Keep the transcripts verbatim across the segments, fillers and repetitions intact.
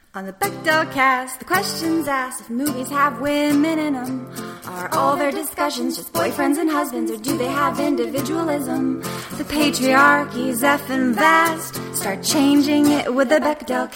On the Bechdel cast, the questions asked if movies have women in them. Are all their discussions just boyfriends and husbands, or do they have individualism? The patriarchy's effing vast. Start changing it with the Bechdel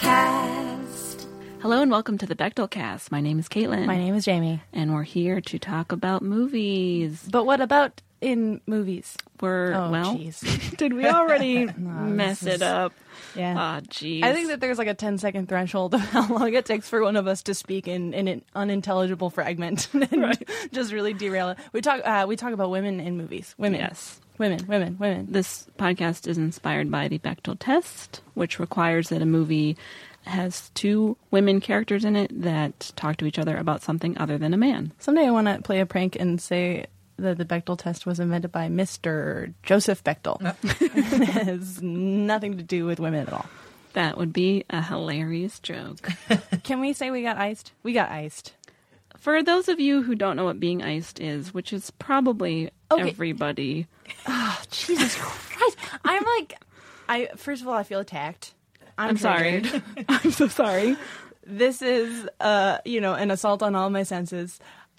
cast. Hello and welcome to the Bechdel cast. My name is Caitlin. My name is Jamie. And we're here to talk about movies. But what about in movies? We're, oh, well, geez. Did we already no, mess is, it up? Yeah. Ah, oh, jeez. I think that there's like a ten second threshold of how long it takes for one of us to speak in, in an unintelligible fragment and right. just really derail it. We talk, uh, we talk about women in movies. Women. Yes. Women, women, women. This podcast is inspired by the Bechdel test, which requires that a movie has two women characters in it that talk to each other about something other than a man. Someday I want to play a prank and say that the Bechdel test was invented by Mister Joseph Bechdel. It has nothing to do with women at all. That would be a hilarious joke. Can we say we got iced? We got iced. For those of you who don't know what being iced is, which is probably okay. everybody. Oh, Jesus Christ. I'm like, I first of all, I feel attacked. I'm, I'm sorry. I'm so sorry. This is, uh, you know, an assault on all my senses.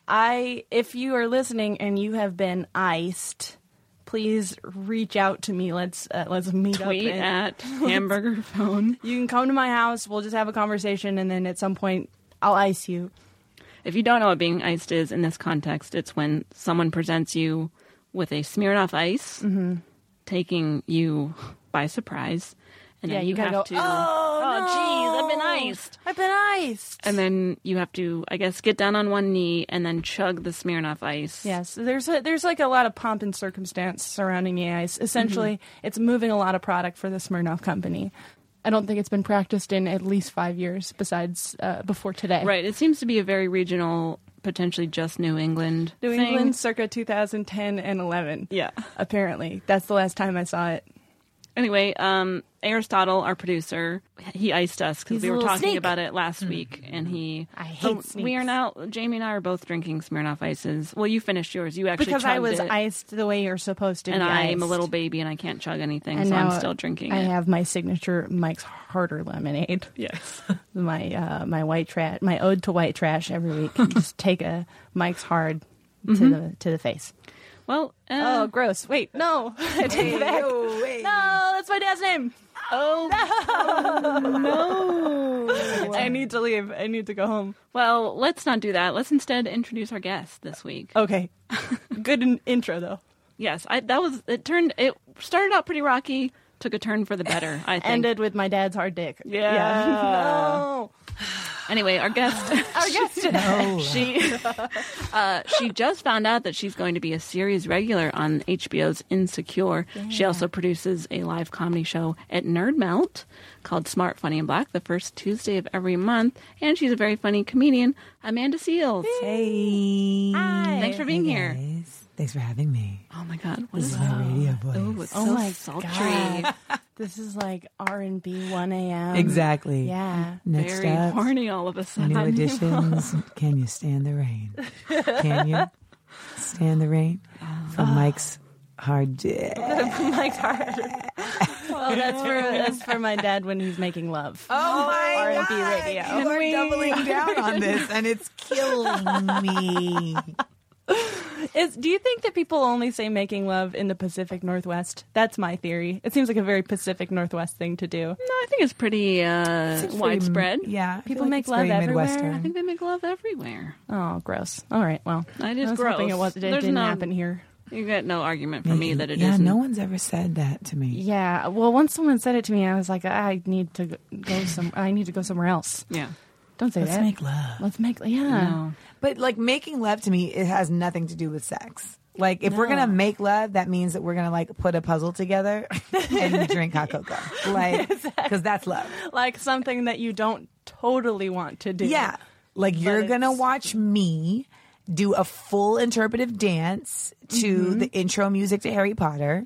I, if you are listening and you have been iced, please reach out to me. Let's uh, let's meet Tweet up. Tweet at Hamburger Phone. You can come to my house. We'll just have a conversation, and then at some point, I'll ice you. If you don't know what being iced is in this context, it's when someone presents you with a Smirnoff Ice, mm-hmm. taking you by surprise. And yeah, then you, you have go, to, oh, oh no. geez, I've been iced. I've been iced. And then you have to, I guess, get down on one knee and then chug the Smirnoff Ice. Yes, there's a, there's like a lot of pomp and circumstance surrounding the ice. Essentially, mm-hmm. it's moving a lot of product for the Smirnoff company. I don't think it's been practiced in at least five years besides uh, before today. Right. It seems to be a very regional, potentially just New England New thing. England circa two thousand ten and eleven. Yeah. Apparently. That's the last time I saw it. Anyway, um, Aristotle, our producer, he iced us because we were talking snake. about it last mm. week, and he. I hate so sneaks. We are now. Jamie and I are both drinking Smirnoff Ices. Well, you finished yours. You actually because chugged I was it, iced the way you're supposed to and be I iced. am a little baby and I can't chug anything, and so now I'm still drinking I it. have my signature Mike's Harder lemonade. Yes, my uh, my white trash, my ode to white trash every week. Just take a Mike's Hard to mm-hmm. the to the face. Well, uh, oh, gross. Wait, no. I take it back. Yo, wait. No, that's my dad's name. Oh, no. no. I need to leave. I need to go home. Well, let's not do that. Let's instead introduce our guest this week. Okay. Good in- intro, though. Yes, I, that was, it turned, it started out pretty rocky, took a turn for the better, I think. Ended with my dad's hard dick. Yeah. yeah. No. Anyway, our guest, our guest today, no. she uh, she just found out that she's going to be a series regular on H B O's Insecure. Yeah. She also produces a live comedy show at Nerd Melt called Smart, Funny, and Black the first Tuesday of every month, and she's a very funny comedian, Amanda Seales. Hey, hi! Thanks for being hey here. Guys. Thanks for having me. Oh my God, what this is is my radio voice? Oh, it's oh so my sultry. God. This is like R and B one a.m. Exactly. Yeah. Next Very up, horny all of a sudden. New editions. Can you stand the rain? Can you stand the rain? From oh. Mike's Hard Dick. Mike's Hard. Well, that's for that's for my dad when he's making love. Oh my R and B God. radio. You are doubling down on this, and it's killing me. Is, do you think that people only say making love in the Pacific Northwest? That's my theory. It seems like a very Pacific Northwest thing to do. No, I think it's pretty uh, it's widespread. Pretty, yeah. People like make love everywhere. I think they make love everywhere. Oh, gross. All right, well. It is I was gross. hoping it, was, it didn't no, happen here. You get no argument from me that it yeah, isn't. no one's ever said that to me. Yeah, well, once someone said it to me, I was like, I need to go some. I need to go somewhere else. Yeah. Don't say Let's that. Let's make love. Let's make, yeah. No. But like making love to me, it has nothing to do with sex. Like if No. we're gonna make love, that means that we're gonna like put a puzzle together and drink hot cocoa, like because exactly. that's love. Like something that you don't totally want to do. Yeah, like you're it's... gonna watch me do a full interpretive dance to mm-hmm. the intro music to Harry Potter.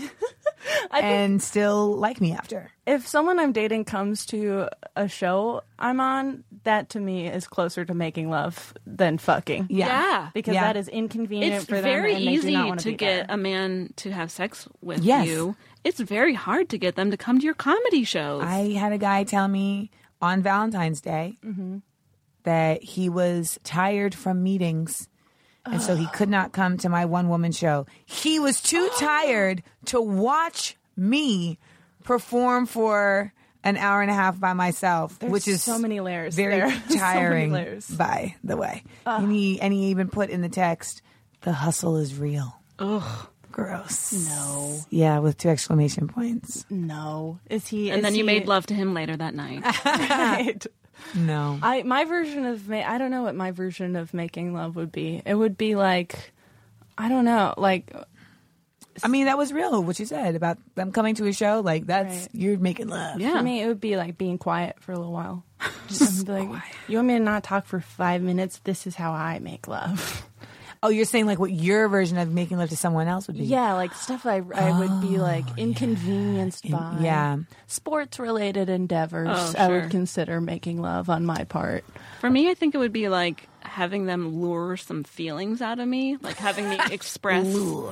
And still like me after. If someone I'm dating comes to a show I'm on, that to me is closer to making love than fucking. Yeah. yeah. Because yeah. that is inconvenient it's for them. very and they easy do not want to be get there. a man to have sex with yes. you. It's very hard to get them to come to your comedy shows. I had a guy tell me on Valentine's Day Mm-hmm. that he was tired from meetings. And so he could not come to my one-woman show. He was too tired to watch me perform for an hour and a half by myself, There's which is so many layers very there. So many tiring, layers. by the way. And, he, and he even put in the text, the hustle is real. Ugh. Gross. No. Yeah, with two exclamation points. No. Is he? And is then you he- made love to him later that night. Right. No. I my version of ma- I don't know what my version of making love would be. It would be like, I don't know, like I mean, that was real, what you said about them coming to a show. Like, that's, Right. you're making love. Yeah. for me, it would be like being quiet for a little while. Just be like, you want me to not talk for five minutes? This is how I make love. Oh, you're saying like what your version of making love to someone else would be? Yeah, like stuff I I would be like inconvenienced In- by. yeah. Sports related endeavors. Oh, I sure. would consider making love on my part. For me, I think it would be like having them lure some feelings out of me, like having me express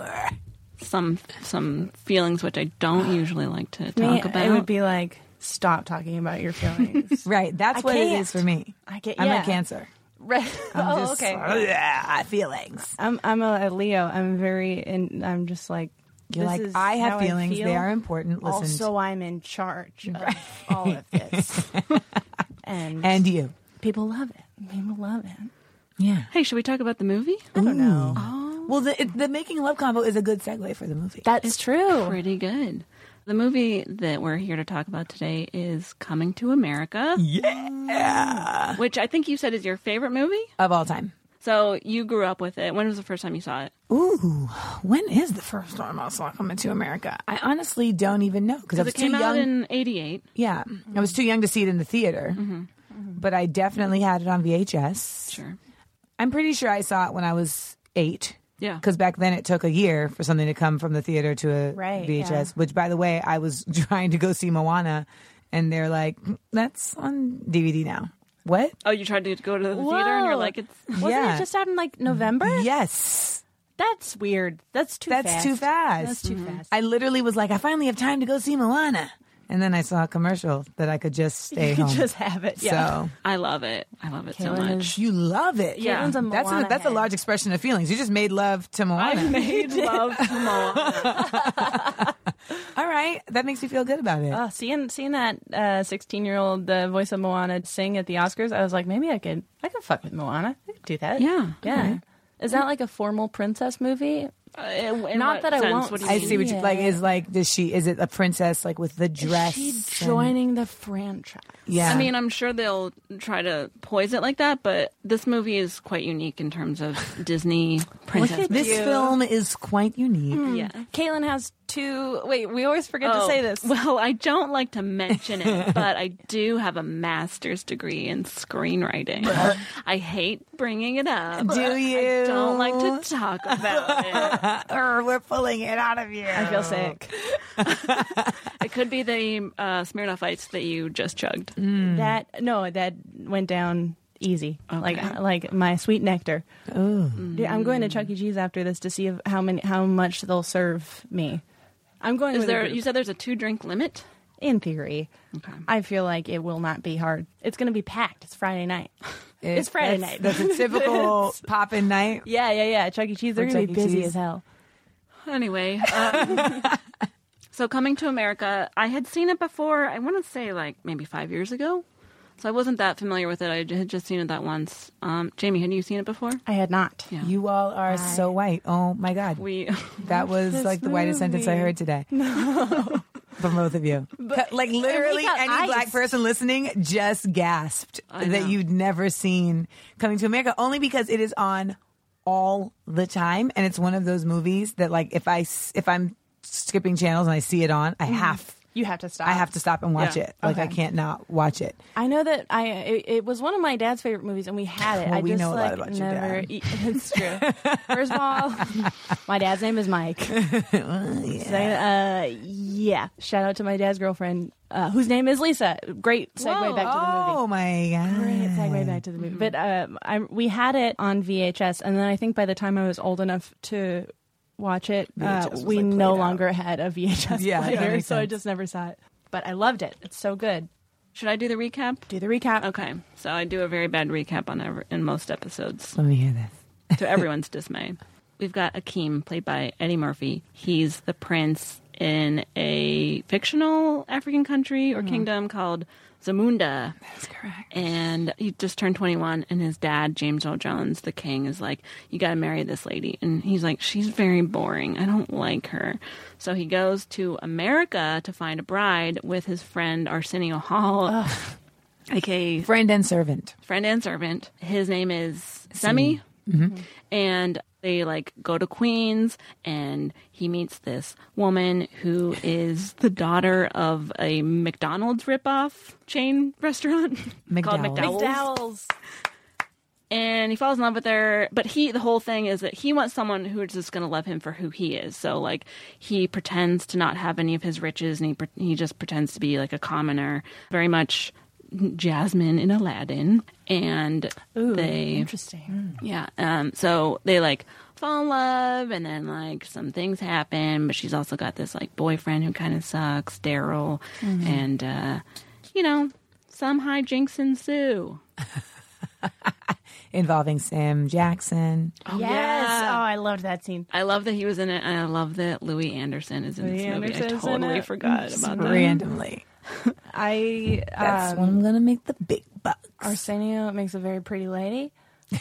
some some feelings which I don't usually like to Me, talk about. it would be like, stop talking about your feelings. Right. That's I what it can't. is for me. I get. I'm yeah. a Cancer. Right. I'm oh, just, okay. Yeah, feelings. I'm I'm a, a Leo. I'm very in. I'm just like. You're this like, is I have how feelings. feel. They are important. Listen. Also, I'm in charge of all of this, and and you. people love it. People love it. Yeah. Hey, should we talk about the movie? I don't know. Well, the it, the making love combo is a good segue for the movie. That's true. Pretty good. The movie that we're here to talk about today is Coming to America, Yeah. which I think you said is your favorite movie. Of all time. So you grew up with it. When was the first time you saw it? Ooh, when is the first time I saw Coming to America? I honestly don't even know because I was Because it came too out young. in eighty-eight. Yeah, I was too young to see it in the theater, but I definitely had it on V H S. Sure. I'm pretty sure I saw it when I was eight. Yeah. Because back then it took a year for something to come from the theater to a Right, V H S, yeah. which, by the way, I was trying to go see Moana, and they're like, "Mm, that's on D V D now. What? Oh, you tried to go to the theater and you're Whoa. like, it's Wasn't Yeah. it just out in like November? Yes. That's weird. That's too That's fast. too fast. That's too fast. I literally was like, I finally have time to go see Moana. And then I saw a commercial that I could just stay you home. could just have it. Yeah. So I love it. I love it so Kaylin much. is- you love it. Yeah. Caitlin's a That's a, Moana that's a head. large expression of feelings. You just made love to Moana. I made love to Moana. All right. That makes me feel good about it. Oh, seeing seeing that sixteen year old the voice of Moana sing at the Oscars, I was like, maybe I could I could fuck with Moana. I could do that. Yeah. Yeah. Okay. Is that like a formal princess movie? Uh, in- in Not what that I sense? won't What do you I mean? see what you Yeah. like. Is like, does she? Is it a princess like with the dress? Is she and- joining the franchise? Yeah. I mean, I'm sure they'll try to poise it like that, but this movie is quite unique in terms of Disney princess. at this you. film is quite unique. Yeah. Caitlin has two. Wait, we always forget to Oh, say this. Well, I don't like to mention it, but I do have a master's degree in screenwriting. I hate bringing it up. Do you? I don't like to talk about it. Or we're pulling it out of you. I feel sick. It could be the uh, Smirnoff Ice that you just chugged. That no, that went down easy. Like like my sweet nectar. Dude, I'm going to Chuck E. Cheese after this to see if, how many how much they'll serve me. I'm going. Is with a there? group. You said there's a two drink limit. In theory, Okay. I feel like it will not be hard. It's going to be packed. It's Friday night. It- It's Friday that's- night. That's a typical poppin' night. Yeah, yeah, yeah. Chuck E. Cheese, they're Or going to be Chuck E. busy Cheese. as hell. Anyway, um, so Coming to America, I had seen it before. I want to say like maybe five years ago. So I wasn't that familiar with it. I had just seen it that once. Um, Jamie, had you seen it before? I had not. Yeah. You all are so white. Oh my God. We That was This like the whitest sentence I movie. heard today. No. From both of you. Like literally got any ice. black person listening just gasped I that know. you'd never seen Coming to America, only because it is on all the time. And it's one of those movies that like if I, s- if I'm skipping channels and I see it on, I have You have to stop. I have to stop and watch Yeah. it. Like I Okay. can't not watch it. I know that I it, it was one of my dad's favorite movies, and we had it. Well, I we just know a lot like about your never. dad. e- It's true. First of all, my dad's name is Mike. Second, uh, yeah. Shout out to my dad's girlfriend, uh, whose name is Lisa. Great segue Whoa. back to the movie. Oh my God. Great segue back to the movie. But um, I, we had it on V H S, and then I think by the time I was old enough to watch it, V H uh, S was, we like, no played out. longer had a V H S Yeah, that player, makes so I sense. just never saw it. But I loved it. It's so good. Should I do the recap? Do the recap. Okay, so I do a very bad recap on every, in most episodes, Let me hear this. to everyone's dismay. We've got Akeem, played by Eddie Murphy. He's the prince in a fictional African country or kingdom called Zamunda. That's correct. And he just turned twenty-one, and his dad, James Earl Jones, the king, is like, you got to marry this lady. And he's like, she's very boring. I don't like her. So he goes to America to find a bride with his friend Arsenio Hall, aka Friend and servant. friend and servant. His name is Semi. Mm-hmm. And they like go to Queens, and he meets this woman who is the daughter of a McDonald's ripoff chain restaurant called McDowell's. McDowell's. McDowell's. And he falls in love with her, but he the whole thing is that he wants someone who's just going to love him for who he is. So like he pretends to not have any of his riches, and he pre- he just pretends to be like a commoner, very much Jasmine in Aladdin. And Ooh, they interesting. yeah. Um, so they like fall in love, and then like some things happen, but she's also got this like boyfriend who kind of sucks, Daryl, and uh, you know, some hijinks ensue. Involving Sam Jackson. Oh, yes. yeah. Oh, I loved that scene. I love that he was in it, and I love that Louis Anderson is in Louis this movie. Anderson's I in totally it. forgot about that. Randomly. I That's um, when I'm going to make the big bucks. Arsenio makes a very pretty lady.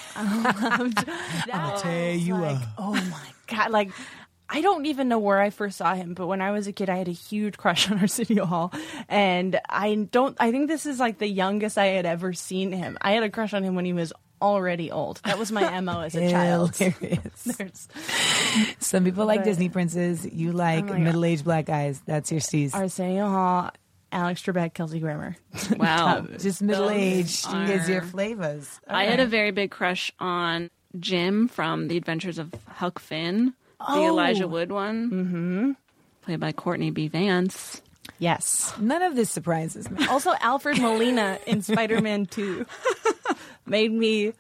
I loved that. I'll tell you like, what. oh my god! Like, I don't even know where I first saw him, but when I was a kid, I had a huge crush on Arsenio Hall, and I don't. I think this is like the youngest I had ever seen him. I had a crush on him when he was already old. That was my M O as a child. Hilarious. There's Some people like But- Disney princes. You like Oh my God. middle-aged black guys. That's your steez. Arsenio Hall, Alex Trebek, Kelsey Grammer. Wow. Just middle-aged are- is your flavors. I had a very big crush on Jim from The Adventures of Huck Finn, the Oh. Elijah Wood one, mm-hmm. played by Courtney B. Vance. Yes. None of this surprises me. Also, Alfred Molina in Spider-Man two made me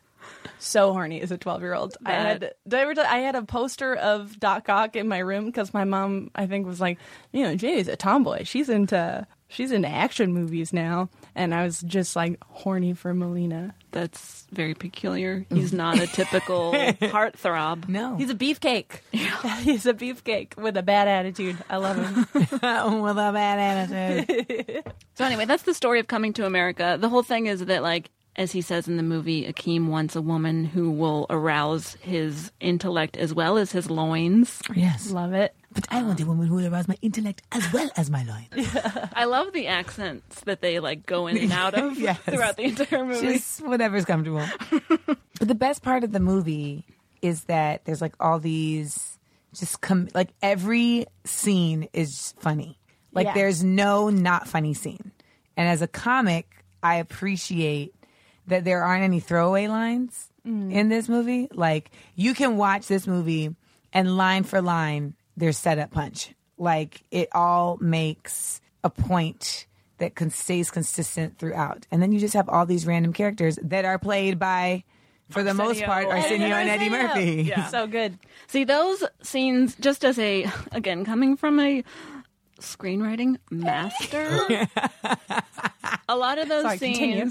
so horny as a twelve-year-old. I had did I, ever tell, I had a poster of Doc Ock in my room because my mom, I think, was like, you know, Jamie's a tomboy. She's into she's into action movies now, and I was just like horny for Molina. That's very peculiar. He's not a typical heartthrob. No. He's a beefcake. He's a beefcake with a bad attitude. I love him. With a bad attitude. So anyway, that's the story of coming to America. The whole thing is that, like, as he says in the movie, Akeem wants a woman who will arouse his intellect as well as his loins. Yes. Love it. But I want a woman who will arouse my intellect as well as my loins. I love the accents that they, like, go in and out of Yes. throughout the entire movie. Just whatever's comfortable. But the best part of the movie is that there's like all these just come like every scene is funny. Like Yeah. there's no not funny scene. And as a comic, I appreciate that there aren't any throwaway lines in this movie. Like you can watch this movie and line for line there's setup punch. Like it all makes a point that con- stays consistent throughout. And then you just have all these random characters that are played by, for the most Arsenio part, and Arsenio and Eddie Arsenio. Murphy. Yeah. So good. See, those scenes, just as a, again, coming from a screenwriting master, a lot of those Sorry, continue. scenes,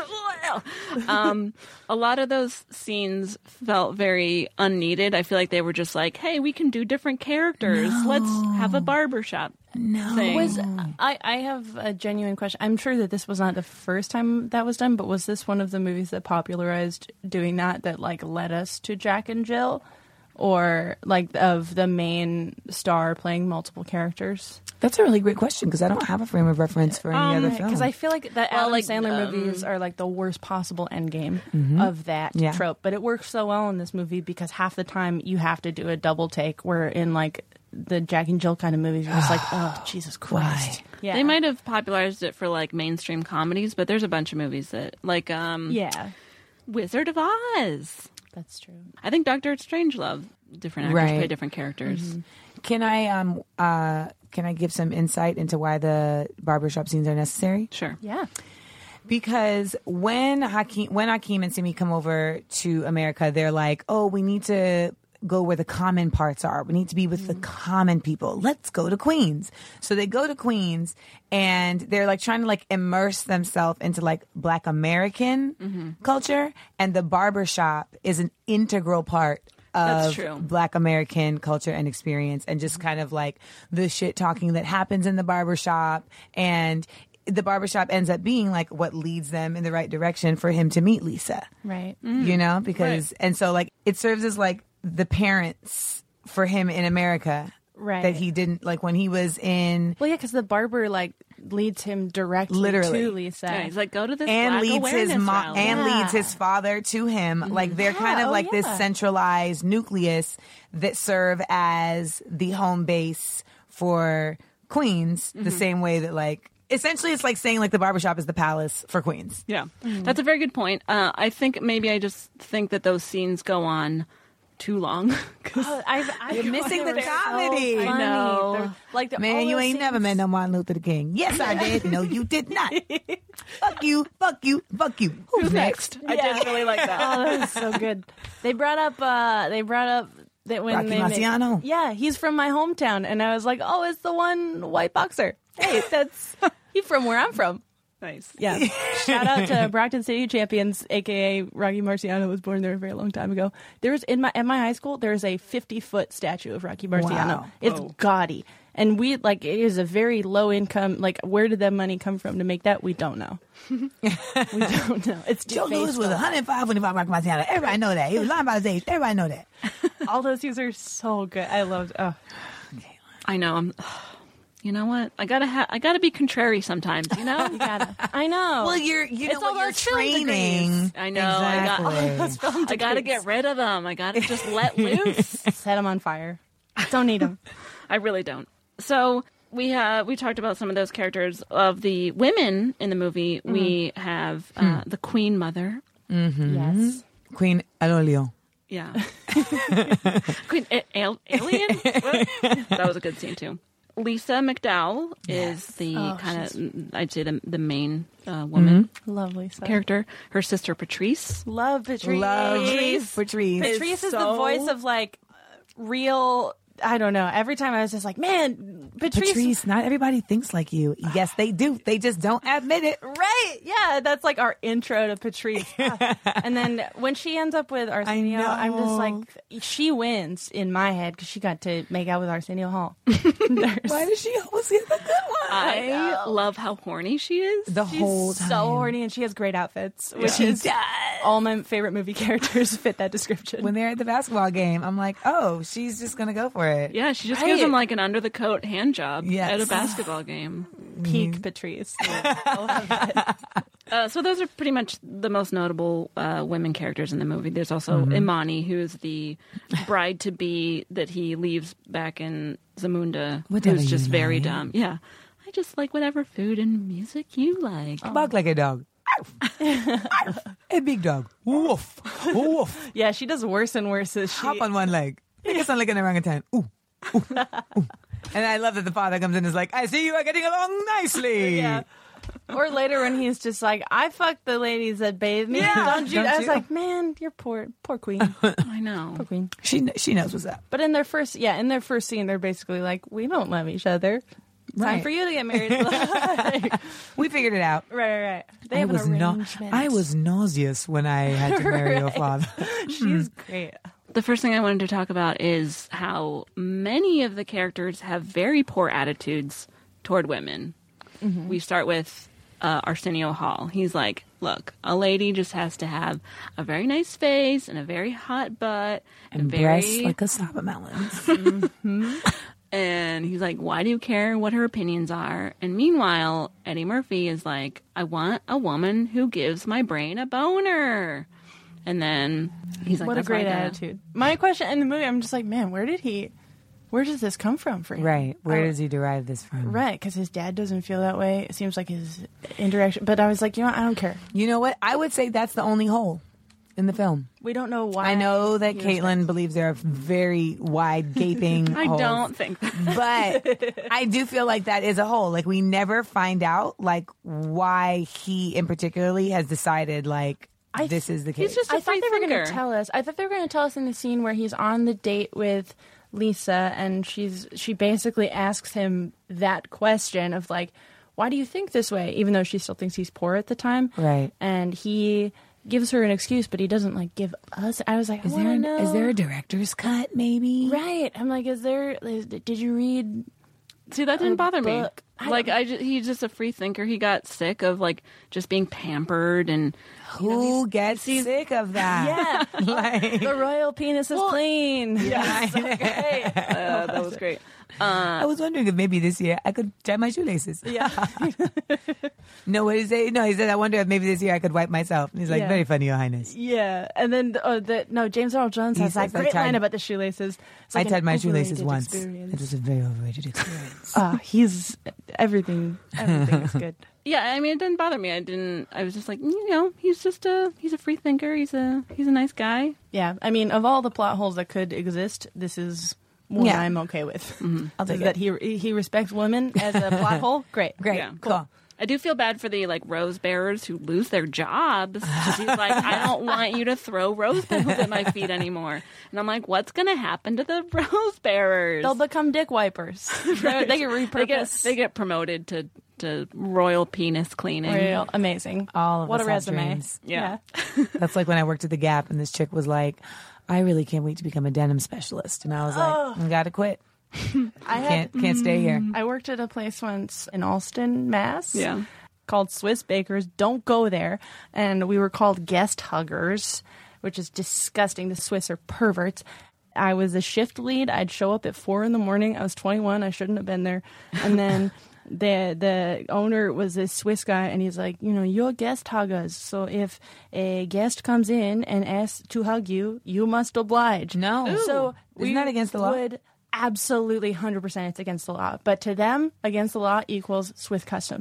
um, a lot of those scenes felt very unneeded. I feel like they were just like, hey, we can do different characters. Let's have a barbershop No. thing. Was I, I have a genuine question. I'm sure that this was not the first time that was done, but was this one of the movies that popularized doing that, that like led us to Jack and Jill? Or like of the main star playing multiple characters? That's a really great question because I don't have a frame of reference for any other film. Because I feel like the Well, Adam like, Sandler um, movies are like the worst possible endgame of that Yeah. trope. But it works so well in this movie because half the time you have to do a double take, where in like the Jack and Jill kind of movies, you're just like, oh, Jesus Christ. Yeah. They might have popularized it for like mainstream comedies, but there's a bunch of movies that, like, um, Yeah, Wizard of Oz. that's true. I think Doctor Strangelove. Different actors Right. play different characters. Can I um uh can I give some insight into why the barbershop scenes are necessary? Sure. Yeah. Because when Hakeem when Hakeem and Simi come over to America, they're like, "Oh, we need to go where the common parts are. We need to be with the common people. Let's go to Queens. So they go to Queens and they're like trying to like immerse themselves into like Black American mm-hmm. culture. And the barbershop is an integral part That's of true. Black American culture and experience, and just kind of like the shit talking that happens in the barbershop. And the barbershop ends up being like what leads them in the right direction for him to meet Lisa. Right. Mm. You know, because, Right. and so like it serves as like the parents for him in America. Right. That he didn't, like when he was in, Well, yeah, because the barber like leads him directly Literally. to Lisa. Yeah, he's like, go to this and Black leads his awareness mom rally. and Yeah. leads his father to him. Like they're kind Yeah, of oh, like this yeah. centralized nucleus that serve as the home base for Queens, the same way that like essentially it's like saying like the barbershop is the palace for Queens. Yeah, Mm-hmm. that's a very good point. Uh, I think maybe I just think that those scenes go on too long. 'Cause Oh, I, I You're missing they the were so comedy. I funny. know. They're- Like the, all Man, you those ain't never scenes- met no Martin Luther King. Yes, I did. No, you did not. Fuck you. Fuck you. Fuck you. Who's next? I did really like that. Oh, that was so good. They brought up. uh They brought up that when Rocky they made- Marciano. yeah, he's from my hometown, and I was like, oh, it's the one white boxer. Hey, that's he's from where I'm from. Nice. Yeah. Shout out to Brockton City Champions, aka Rocky Marciano was born there a very long time ago. There was in my at my high school there is a fifty foot statue of Rocky Marciano. Wow. It's Whoa. gaudy. And we like it is a very low income, like where did that money come from to make that? We don't know. we don't know. It's Joe defaced Louis was all- one hundred five when he fought Rocky Marciano. Everybody know that. He was lying about his age. Everybody know that. all those things are so good. I loved oh I know. I'm. You know what? I gotta ha- I gotta be contrary sometimes. You know. you gotta I know. Well, you're, you know It's all what, you're those film training. degrees. I know. I got- Exactly. I gotta get rid of them. I gotta just let loose. set them on fire. Don't need them. I really don't. So we have we talked about some of those characters of the women in the movie. We have uh, the Queen Mother. Yes. Queen Alolio. Yeah. Queen a- al- Alien. What? That was a good scene too. Lisa McDowell is the Oh, kind of I'd say the the main uh, woman Lovely stuff. character. Her sister Patrice. Love Patrice. Love Patrice. Patrice is so- the voice of like real. I don't know. Every time I was just like, man, Patrice. Patrice, not everybody thinks like you. Yes, they do. They just don't admit it. Right? Yeah, that's like our intro to Patrice. Ah. And then when she ends up with Arsenio, I'm just know. like, she wins in my head because she got to make out with Arsenio Hall. Why does she always get the good one? I love how horny she is. The She's whole time. so horny, and she has great outfits, which She is does. all my favorite movie characters fit that description. When they're at the basketball game, I'm like, oh, she's just going to go for it. Yeah, she just Right. gives him like an under the coat hand job Yes. at a basketball game. Peak Patrice. I love it. Uh, so those are pretty much the most notable uh, women characters in the movie. There's also Mm-hmm. Imani, who's the bride to be that he leaves back in Zamunda, Whatever who's just you very like. dumb. Yeah, I just like whatever food and music you like. Bark like a dog. A big dog. Woof. Woof. Yeah, she does worse and worse as she. Hop on one leg. Make it sound like an orangutan. Ooh. Ooh. Ooh. And I love that the father comes in and is like, I see you are getting along nicely. Yeah. Or later when he's just like, I fucked the ladies that bathed me. Yeah, Don't you? don't I was you? like, man, you're poor, poor queen, I know. poor queen. She kn- she knows what's up. But in their first, yeah, in their first scene, they're basically like, we don't love each other. Time Right. for you to get married. right, We figured it out. right, right. They I have was an no- arrangement. I was nauseous when I had to marry your Right. father. She's great. The first thing I wanted to talk about is how many of the characters have very poor attitudes toward women. Mm-hmm. We start with uh, Arsenio Hall. He's like, look, a lady just has to have a very nice face and a very hot butt and, And very breasts like cassava melons. and he's like, why do you care what her opinions are? And meanwhile, Eddie Murphy is like, I want a woman who gives my brain a boner. And then he's like, What a "That's why I great gotta-" attitude. My question in the movie, I'm just like, man, where did he, where does this come from for him? Right. Where Oh, does he derive this from? Right, because his dad doesn't feel that way. It seems like his interaction. But I was like, you know what? I don't care. You know what? I would say that's the only hole in the film. We don't know why. I know that he Caitlin was- believes there are very wide gaping I holes. don't think that. But I do feel like that is a hole. Like we never find out like why he in particularly has decided like I th- this is the case. He's just a I thought free they were going thinker. to tell us. I thought they were going to tell us in the scene where he's on the date with Lisa, and she's she basically asks him that question of like, why do you think this way? Even though she still thinks he's poor at the time. Right. And he gives her an excuse, but he doesn't like give us. I was like, is I there wanna an, know. is there a director's cut? Maybe. Right. I'm like, is there? Is, did you read? See, that didn't a bother me. book? I Like, don't- I ju- he's just a free thinker. He got sick of like just being pampered, and Who gets sick of that? Yeah. like, The royal penis is clean. yeah, uh, that was great. I was wondering if maybe this year I could tie my shoelaces. Yeah. No, what did he say? No, he said, I wonder if maybe this year I could wipe myself. And he's like, Yeah. very funny, Your Highness. Yeah, and then oh, the no James Earl Jones He has that says, I great tied- line about the shoelaces. It's I like an tied my shoelaces overrated once. experience. It was a very overrated experience. Ah, he's everything. Everything is good. Yeah, I mean, it didn't bother me. I didn't. I was just like, you know, he's just a he's a free thinker. He's a he's a nice guy. Yeah, I mean, of all the plot holes that could exist, this is one Yeah. I'm okay with. I'll take that it. he he respects women as a plot hole. Great, Great. Yeah. Cool. I do feel bad for the like rose bearers who lose their jobs because he's like, I don't want you to throw rose petals at my feet anymore. And I'm like, what's gonna happen to the rose bearers? They'll become dick wipers. They're- They get repurposed. They get they get promoted to to royal penis cleaning. Real amazing. All of what us a have resume. dreams. Yeah. That's like when I worked at the Gap and this chick was like, I really can't wait to become a denim specialist. And I was like, I gotta quit. I had Can't can't stay here. I worked at a place once in Alston, Mass. Yeah. Called Swiss Bakers. Don't go there. And we were called guest huggers, which is disgusting. The Swiss are perverts. I was a shift lead. I'd show up at four in the morning. I was twenty-one. I shouldn't have been there. And then the the owner was a Swiss guy, and he's like, you know, you're guest huggers. So if a guest comes in and asks to hug you, you must oblige. No. So Isn't that against the law? Would absolutely one hundred percent it's against the law. But to them, against the law equals Swiss custom.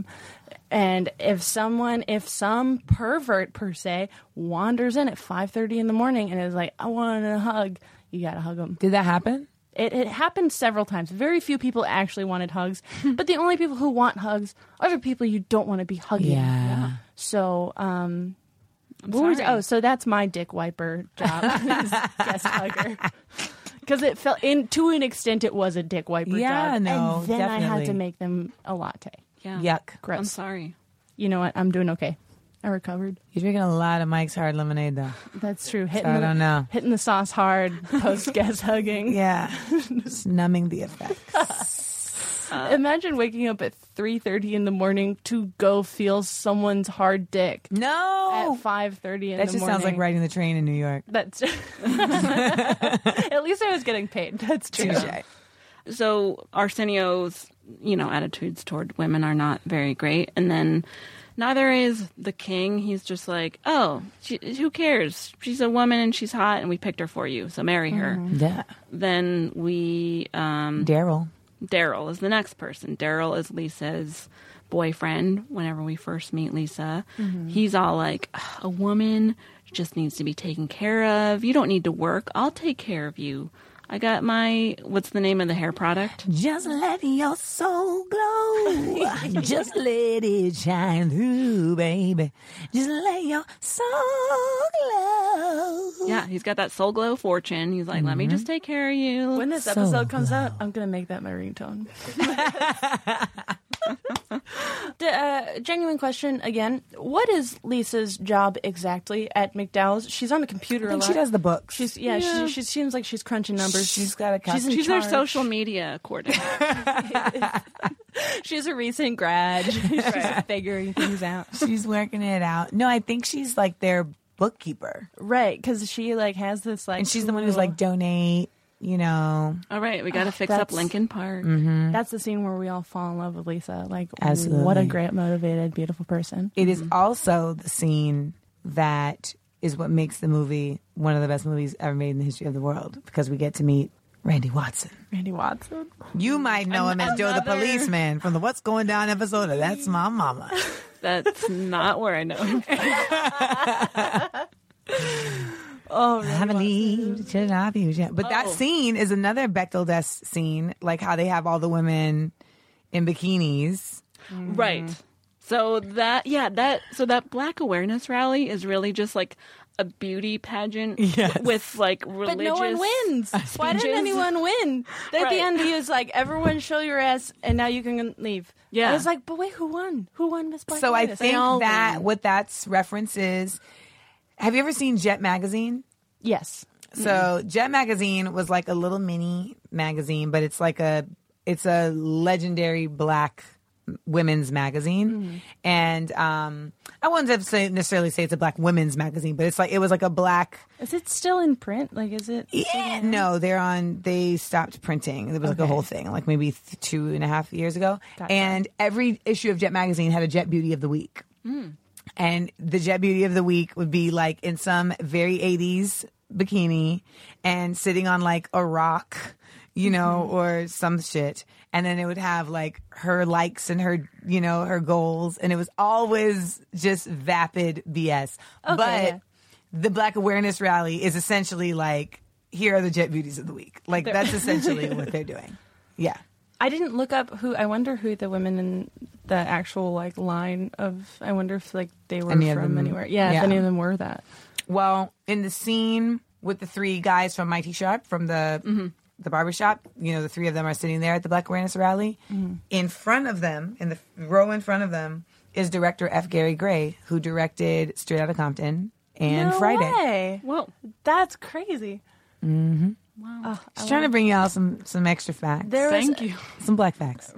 And if someone, if some pervert per se wanders in at five thirty in the morning and is like, I want a hug, you gotta hug them. Did that happen? It, it happened several times. Very few people actually wanted hugs, but the only people who want hugs are the people you don't want to be hugging. Yeah. So, um, I'm what was- sorry. oh, so that's my dick wiper job, is guest hugger. Because it felt, in to an extent, it was a dick wiper Yeah, job. no, and then I had definitely. to make them a latte. Yeah. Yuck. Gross. I'm sorry. You know what? I'm doing okay. I recovered. You're drinking a lot of Mike's Hard Lemonade, though. That's true. Hitting So I the, don't know. Hitting the sauce hard post guest hugging. Yeah. Just numbing the effects. Imagine waking up at three thirty in the morning to go feel someone's hard dick No. at five thirty in That the just morning. sounds like riding the train in New York. That's at least I was getting paid. That's true. Touche. So Arsenio's, you know, attitudes toward women are not very great. And then neither is the king. He's just like, oh, she, who cares? She's a woman and she's hot and we picked her for you, so marry her. Yeah. Then we, um, Daryl. Daryl is the next person. Daryl is Lisa's boyfriend whenever we first meet Lisa. He's all like, a woman just needs to be taken care of. You don't need to work. I'll take care of you. I got my, what's the name of the hair product? Just let your soul glow. Just let it shine through, baby. Just let your soul glow. Yeah, he's got that Soul Glow fortune. He's like, let me just take care of you. When this So episode comes glow. out, I'm gonna make that my ringtone. D- uh, genuine question again. What is Lisa's job exactly at McDowell's? She's on the computer I think a lot. she does the books. She's yeah. Yeah. She, she seems like she's crunching numbers. She's got a She's in She's their charge. social media coordinator. She's a recent grad. She's figuring things out. She's working it out. No, I think she's like their bookkeeper. Right, because she like has this like. And she's the one who's cool- like, donate, you know. All right, we got to fix up that's- Lincoln Park. That's the scene where we all fall in love with Lisa. Like, Absolutely. what a great, motivated, beautiful person. It is also the scene that is what makes the movie one of the best movies ever made in the history of the world, because we get to meet Randy Watson. Randy Watson. You might know him as Joe the Another- policeman from the What's Going Down episode of That's My Mama. That's not where I know him. Oh, I haven't leave to not be yet. But that Oh. scene is another Bechdel-esque scene, like how they have all the women in bikinis. Right. So that, yeah, that, so that Black Awareness Rally is really just like a beauty pageant Yes. with like religious. But no one wins. Why didn't speeches. anyone win? At Right. the end, he was like, "Everyone, show your ass, and now you can leave." Yeah. I was like, "But wait, who won? Who won Miss Black?" So I Awareness?" think all that win. what that's reference is. Have you ever seen Jet Magazine? yes. So Jet Magazine was like a little mini magazine, but it's like a it's a legendary Black women's magazine, Mm-hmm. and um, I wouldn't say necessarily say it's a Black women's magazine, but it's like it was like a Black. Is it still in print? Like, is it? Yeah, no, they're on. They stopped printing. It was like a Okay. whole thing, like maybe th- two and a half years ago. Gotcha. And every issue of Jet Magazine had a Jet Beauty of the Week, and the Jet Beauty of the Week would be like in some very eighties bikini and sitting on like a rock, you know, or some shit. And then it would have like her likes and her, you know, her goals, and it was always just vapid B S. Okay, but yeah. the Black Awareness Rally is essentially like, here are the Jet Beauties of the Week. Like, that's essentially what they're doing. Yeah. I didn't look up who. I wonder who the women in the actual like line of. I wonder if like they were Any of from them- anywhere. Yeah, yeah. if any of them were that. Well, in the scene with the three guys from Mighty Sharp, from the the barbershop, you know, the three of them are sitting there at the Black Awareness Rally. In front of them, in the row in front of them, is director F. Gary Gray, who directed Straight Outta Compton and no Friday. way. Whoa. That's crazy. Wow. Just trying to bring y'all some some extra facts. There was- Thank you. some Black facts.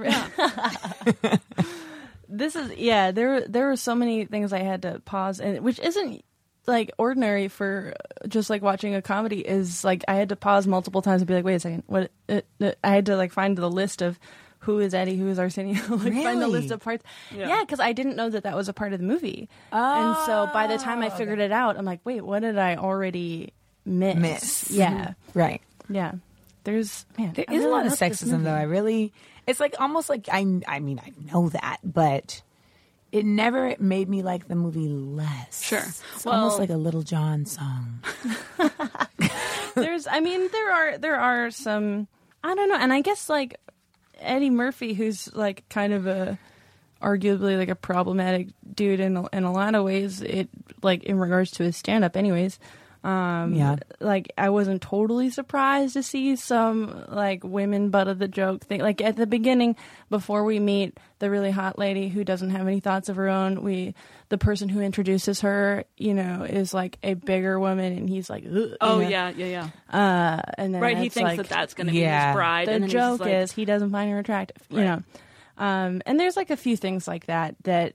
This is yeah. There there were so many things I had to pause, and which isn't like ordinary for just like watching a comedy. Is like I had to pause multiple times and be like, wait a second, what? Uh, uh, I had to like find the list of who is Eddie, who is Arsenio, like find the Really? list of parts. Yeah. Yeah, because I didn't know that that was a part of the movie, and so by the time I figured it out, I'm like, wait, what did I already miss? Miss. Yeah, Right. yeah. There's man, There I is a really lot of love this sexism, though. movie. I really, it's like almost like I, I mean, I know that, but it never made me like the movie less. Sure. It's Well- almost like a Little John song. There's I mean there are there are some I don't know, and I guess like Eddie Murphy, who's like kind of a arguably like a problematic dude in a, in a lot of ways, it like in regards to his stand up anyways. Um Yeah. like I wasn't totally surprised to see some like women butt of the joke thing. Like at the beginning, before we meet the really hot lady who doesn't have any thoughts of her own, we the person who introduces her, you know, is like a bigger woman, and he's like, ugh, you Oh, know? yeah, yeah, yeah. Uh, and then Right, he it's thinks like, that that's going to be Yeah. his bride. the and then he's joke like, is he doesn't find her attractive, you Right. know. Um, and there's like a few things like that that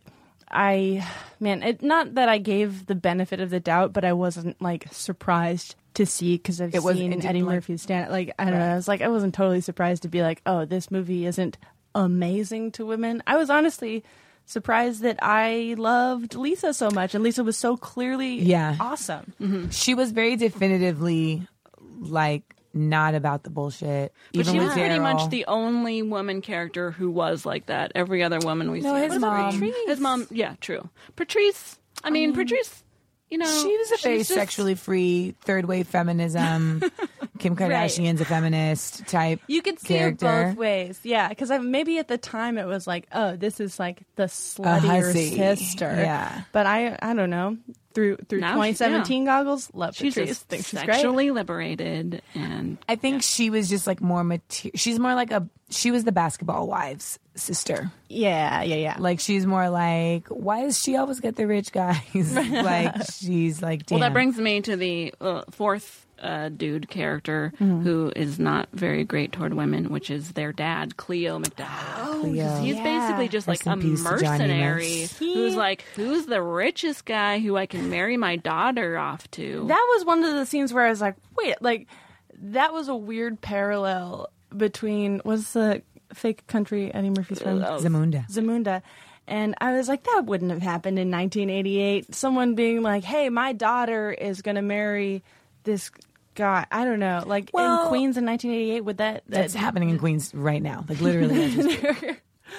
I, man, it, not that I gave the benefit of the doubt, but I wasn't like surprised to see because I've It was- seen it didn't, Eddie like- Murphy's stand. Like I don't Right. know, I was like I wasn't totally surprised to be like, oh, this movie isn't amazing to women. I was honestly surprised that I loved Lisa so much, and Lisa was so clearly Yeah. awesome. She was very definitively like not about the bullshit. But even she with was pretty Daryl. much the only woman character who was like that. Every other woman we No, see. his was mom. Patrice. His mom, yeah, true. Patrice, I mean, Patrice, you know. She was a very she's just- sexually free, third wave feminism. Kim Kardashian's a feminist type. You could see character. it both ways, yeah. Because maybe at the time it was like, oh, this is like the A sluttier hussy. sister. Yeah. But I, I don't know. Through through Now she- twenty seventeen goggles, love She's Patrice. just Think she's great. sexually liberated, and I think she was just like more mature. She's more like a. She was the Basketball Wives sister. Yeah, yeah, yeah. Like she's more like, why does she always get the rich guys? Like she's like, damn. well, that brings me to the uh, fourth uh, dude character Mm-hmm. who is not very great toward women, which is their dad, Cleo McDowell. Cleo. He's Yeah. basically just Rest like in a peace to Johnny mercenary Amos. who's like, who's the richest guy who I can marry my daughter off to? That was one of the scenes where I was like, wait, like that was a weird parallel between what's the fake country Eddie Murphy's from? Oh, Zamunda. Zamunda. And I was like, that wouldn't have happened in nineteen eighty-eight. Someone being like, hey, my daughter is going to marry this guy. I don't know. Like Well, in Queens in nineteen eighty-eight, would that. That's that, happening in Queens right now. Like literally. as we speak.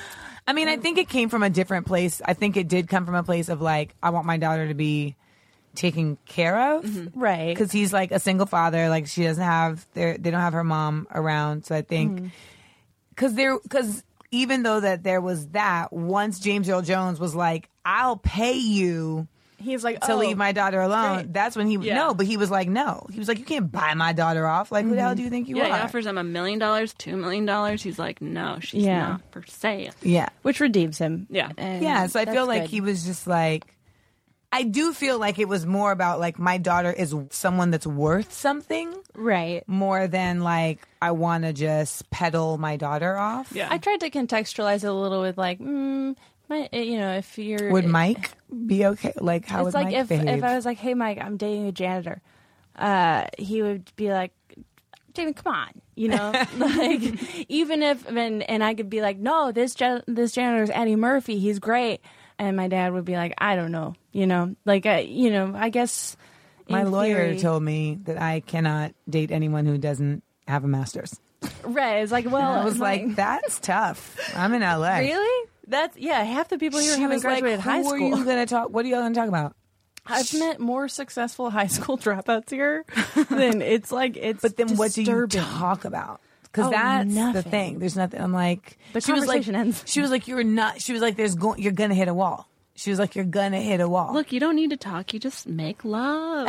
I mean, I think it came from a different place. I think it did come from a place of like, I want my daughter to be taken care of. Right. Because he's like a single father. Like she doesn't have, their, they don't have her mom around. So I think, because they're, because even though that there was that, once James Earl Jones was like, I'll pay you He's like, to oh, leave my daughter alone. great. That's when he Yeah. no, but he was like, no. He was like, you can't buy my daughter off. Like, who the hell do you think you Yeah, he are? offers him a million dollars, two million dollars. He's like, no, she's Yeah. not for sale. yeah. Which redeems him. Yeah. And Yeah, so I that's feel like good. he was just like, I do feel like it was more about like my daughter is someone that's worth something Right. more than like I want to just peddle my daughter off. Yeah. I tried to contextualize it a little with like, mm, my, you know, if you're Would Mike be okay? Like, how it's would like Mike if behave? if I was like, hey Mike, I'm dating a janitor, uh, he would be like, David, come on, you know, like even if and and I could be like, no, this jan- this janitor is Eddie Murphy, he's great, and my dad would be like, I don't know, you know, like uh, you know, I guess My in lawyer theory- told me that I cannot date anyone who doesn't have a master's. right. It's like, well, I was Mike- like, that's tough. I'm in L A. really? That's yeah. Half the people here She haven't was like, graduated who high are school. you gonna talk? What are you gonna talk about? I've met more successful high school dropouts here than it's like it's. But then what do you disturbing. talk about? Because Oh, that's the nothing. thing. There's nothing. I'm like, The she was like, conversation ends. she was like, you're not. She was like, there's going. You're gonna hit a wall. She was like, you're gonna hit a wall. Look, you don't need to talk. You just make love.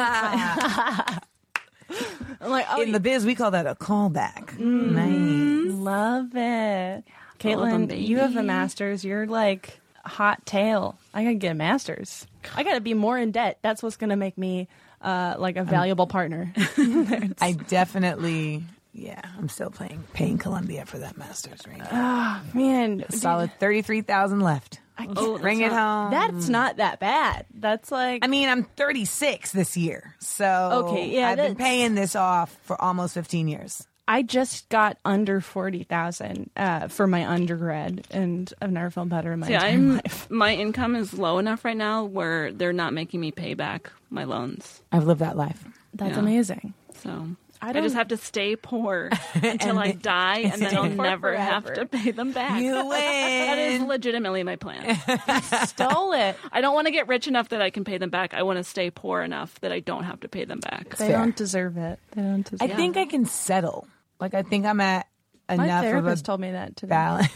I'm like, oh, in the biz, we call that a callback. Nice. love it, Love 'em, Caitlin. You have a baby. master's. You're like hot tail. I gotta get a master's. I gotta be more in debt. That's what's gonna make me uh, like a valuable partner. I definitely. Yeah, I'm still paying paying Columbia for that master's right now. Man, Solid thirty three thousand left. Oh, Bring it that's home. that's not that bad. That's like I mean, I'm thirty-six this year, so Okay, yeah, I've been that's- paying this off for almost fifteen years. I just got under forty thousand uh, for my undergrad, and I've never felt better in my See, entire I'm life. my income is low enough right now where they're not making me pay back my loans. I've lived that life. That's Yeah. amazing. So I I, don't- just have to stay poor until I die, and then I'll Stay poor never have forever. to pay them back. You That is win. legitimately my plan. Stole it. I don't want to get rich enough that I can pay them back. I want to stay poor enough that I don't have to pay them back. They fair. don't deserve it. They don't deserve I it. think I can settle. Like I think I'm at My enough of a therapist told me that today. balance.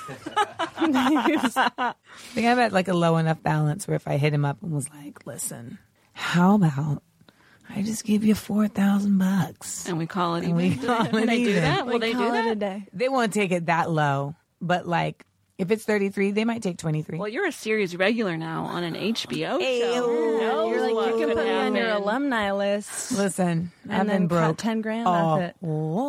I think I'm at like a low enough balance where if I hit him up and was like, "Listen, how about I just give you four thousand bucks?" And we call it And we even. call Can it they do even. that? Will We they do call it that? a day. They won't take it that low, but like if it's thirty-three, they might take twenty-three. Well, you're a series regular now on an H B O Ew. show. Who knows You're like, what you can could put me on your happen? alumni list. Listen, And I've then been broke cut ten grand a off it.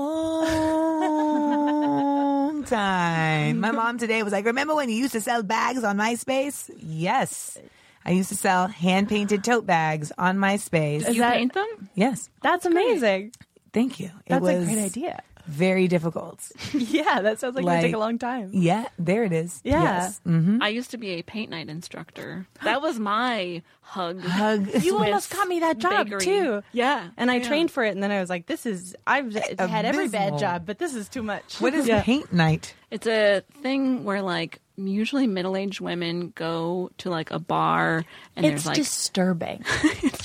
long time. My mom today was like, "Remember when you used to sell bags on MySpace?" Yes, I used to sell hand painted tote bags on MySpace. Is You that- paint them? Yes, That's amazing. thank you. It That's was a great idea. Very difficult. Yeah, that sounds like, it would Like- take a long time. Yeah, there it is. Yeah. Yes. Mm-hmm. I used to be a paint night instructor. That was my hug. Hug. You Swiss almost got me that job bakery. too. Yeah, And I yeah. trained for it, and then I was like, "This is I've had every bad Abysmal. job, but this is too much." What is Yeah. paint night? It's a thing where like usually middle-aged women go to like a bar and It's there's like disturbing. it's,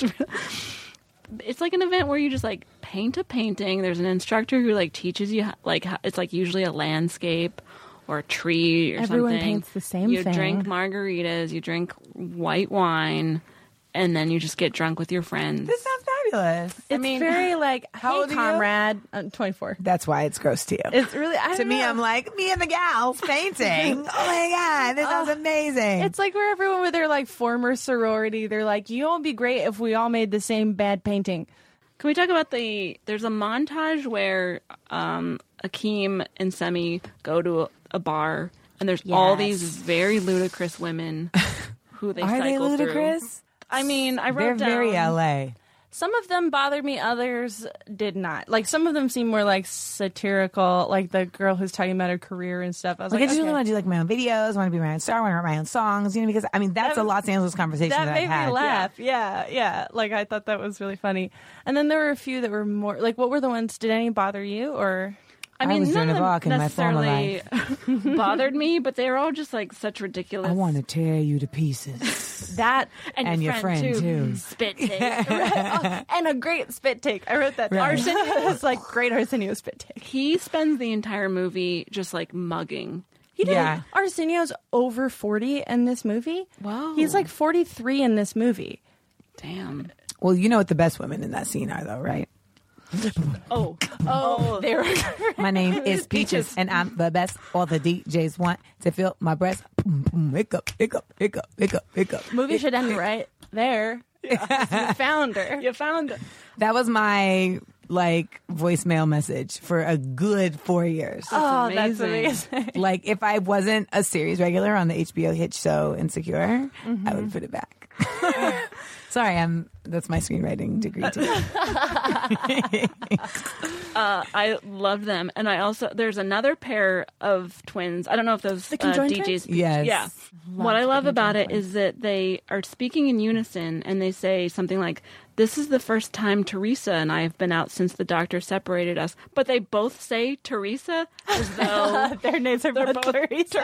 it's like an event where you just like paint a painting. There's an instructor who like teaches you how, like how, it's like usually a landscape or a tree or Everyone something. paints the same You thing. drink margaritas, you drink white wine, and then you just get drunk with your friends. This sounds fabulous. It's mean, very like, how "Hey, old are you?" comrade." I'm twenty-four. That's why it's gross to you. It's really I to don't me, know. I'm like, me and the gals painting. Oh my God, this sounds amazing. It's like where everyone with their like former sorority, they're like, "You know, it'd be great if we all made the same bad painting." Can we talk about the? There's a montage where um, Akeem and Semi go to a, a bar, and there's all Yes. these very ludicrous women who they Are cycle they ludicrous? through. I mean, I They're wrote down. very L A. Some of them bothered me, others did not. Like some of them seem more like satirical, like the girl who's talking about her career and stuff. I was Like, like, I just okay. want to do like my own videos, want to be my own star, want to write my own songs, you know, because I mean, that's That- a Los Angeles conversation that, that made I've had. me laugh. Yeah. yeah, Like I thought that was really funny. And then there were a few that were more like, what were the ones? Did any bother you or? I I mean, was none Joan of of them Arc in my former necessarily bothered me, but they were all just like such ridiculous. I want to tear you to pieces. That and, and your friend, too. Spit take. and a great spit take. I wrote that. Right. Arsenio was like great Arsenio spit take. He spends the entire movie just like mugging. He did. Yeah. Arsenio's over forty in this movie. Whoa. He's like forty-three in this movie. Damn. Well, you know what the best women in that scene are, though, right? Oh. Oh, they were. My name is Peaches, and I'm the best. All the D Js want to feel my breast. Boom, boom, hiccup, hiccup, hiccup, hiccup, hiccup. Movie should end right there. You found her. You found it. That was my like voicemail message for a good four years. Oh, that's amazing. amazing. Like if I wasn't a series regular on the H B O hit show Insecure, I would put it back. Sorry, I'm. That's my screenwriting degree too. Uh, I love them, and I also there's another pair of twins. I don't know if those The uh, conjoined D Js. twins? Yes. Yeah. What I the love about conjoined it twins. is that they are speaking in unison, and they say something like, "This is the first time Teresa and I have been out since the doctor separated us." But they both say Teresa as though Their names are both Teresa.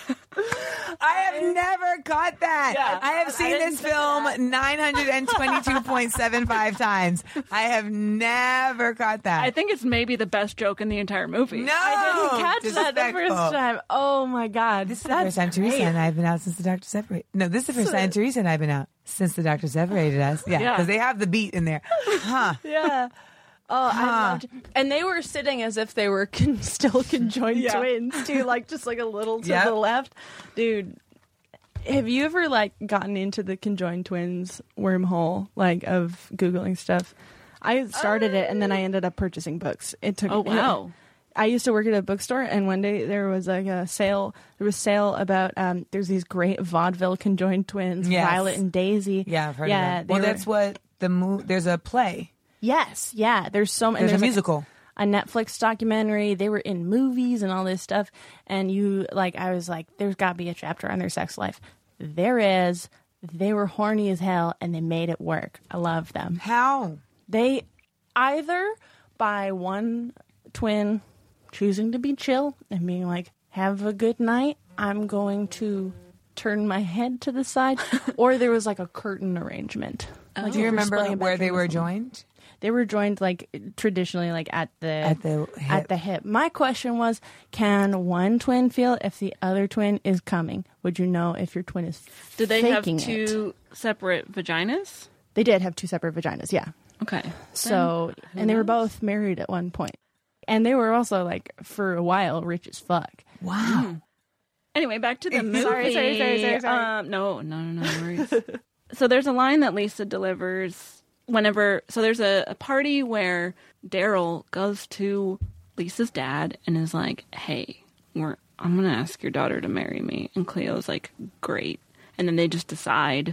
I have never caught that. Yeah. I have seen this film nine hundred twenty-two point seven five times. I have never caught that. I think it's maybe the best joke in the entire movie. no, I didn't catch that the first disrespectful. time. Oh my god, This is the first time Teresa and I have been out since the doctor separated. No, this is the first time Teresa and I have been out since the doctor separated us. Yeah, Yeah. because they have the beat in there. Huh. Yeah. Oh, I loved it. And they were sitting as if they were con- still conjoined Yeah. twins, too, like just like a little to Yep. the left. Dude, have you ever like gotten into the conjoined twins wormhole, like of Googling stuff? I started it and then I ended up purchasing books. It took Oh, wow. I used to work at a bookstore, and one day there was like a sale. There was a sale about um, there's these great vaudeville conjoined twins, Yes. Violet and Daisy. Yeah, I've heard yeah, of that. they Well, were- that's what the mo- There's a play. Yes, yeah. There's so many. There's, There's a like, musical. a Netflix documentary. They were in movies and all this stuff. And you like, I was like, there's got to be a chapter on their sex life. There is. They were horny as hell, and they made it work. I love them. How? They either by one twin choosing to be chill and being like, have a good night, I'm going to turn my head to the side, or there was like a curtain arrangement. Like Do you if you're splitting remember a where they bedroom were with someone. joined? They were joined like traditionally, like at the At the hip. at the hip. My question was, can one twin feel if the other twin is coming? Would you know if your twin is Did they faking have it? two separate vaginas? They did have two separate vaginas, yeah. Okay. So, who and they were knows? both married at one point. And they were also like for a while rich as fuck. Wow. Anyway, back to the movie. Sorry, sorry, sorry, sorry, sorry. Um, no, no, no, no worries. So there's a line that Lisa delivers whenever. So there's a, a party where Daryl goes to Lisa's dad and is like, "Hey, we're I'm gonna ask your daughter to marry me," and Cleo's like, "Great," and then they just decide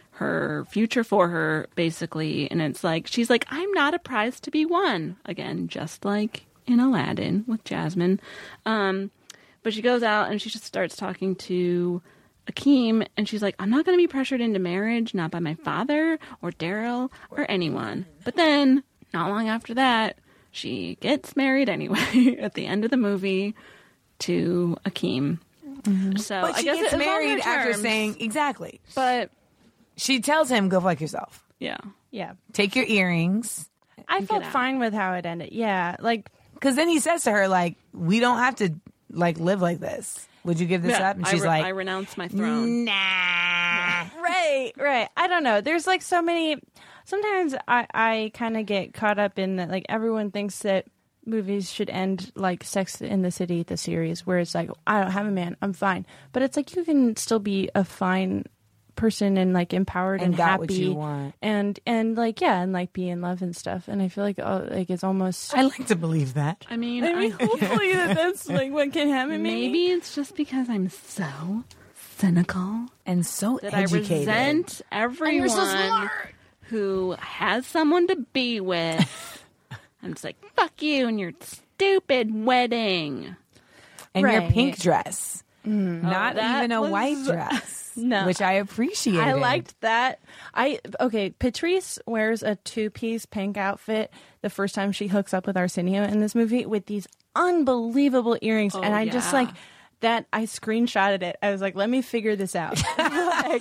her future for her basically, and it's like she's like, "I'm not a prize to be won," again, just like in Aladdin with Jasmine. Um, but she goes out and she just starts talking to Akeem, and she's like, "I'm not going to be pressured into marriage, not by my father or Daryl or anyone." But then, not long after that, she gets married anyway at the end of the movie to Akeem. So But I she guess gets it was on married her after terms, saying, exactly. but She tells him, go fuck yourself. yeah, Yeah. Take your earrings. I felt out. fine with how it ended. Yeah. Like, Because then he says to her, like, we don't have to, like, live like this. Would you give this yeah up? And I she's re- like, I renounce my throne. nah. right, right. I don't know. There's like so many. Sometimes I, I kind of get caught up in that. Like everyone thinks that movies should end like Sex in the City, the series, where it's like, I don't have a man, I'm fine. But it's like you can still be a fine person and like empowered and, And got happy what you want. and and like yeah and like be in love and stuff. And I feel like oh, like it's almost. I like to believe that. I mean, I mean, I- hopefully that that's like what can happen. maybe it's just because I'm so cynical And so that educated. I resent everyone so smart. who has someone to be with. I'm just like, fuck you and your stupid wedding. And your Right. pink dress. Not Oh, that even a was- white dress. No. Which I appreciated. I liked that. I okay. Patrice wears a two-piece pink outfit the first time she hooks up with Arsenio in this movie with these unbelievable earrings, Oh, and I just yeah. like that. I screenshotted it. I was like, "Let me figure this out." Like,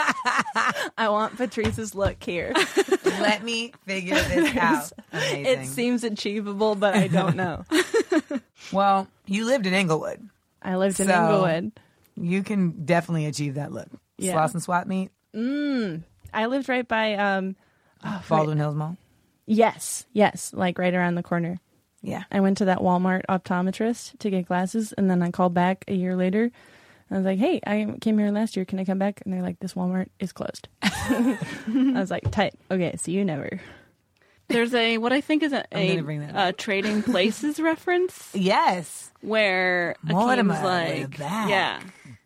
I want Patrice's look here. Let me figure this out. Amazing. It seems achievable, but I don't know. well, you lived in Inglewood. I lived in So- Inglewood. You can definitely achieve that look. Yeah. Sloss and swap meet. Mm. I lived right by um, oh, Baldwin Hills Mall. Yes, yes, like right around the corner. Yeah. I went to that Walmart optometrist to get glasses, and then I called back a year later. I was like, hey, I came here last year. Can I come back? And they're like, this Walmart is closed. I was like, tight. Okay, see you never. There's a, what I think is a, I'm gonna a, bring that a Trading Places reference Yes. where Mortimer, Akeem's we're like, back. yeah.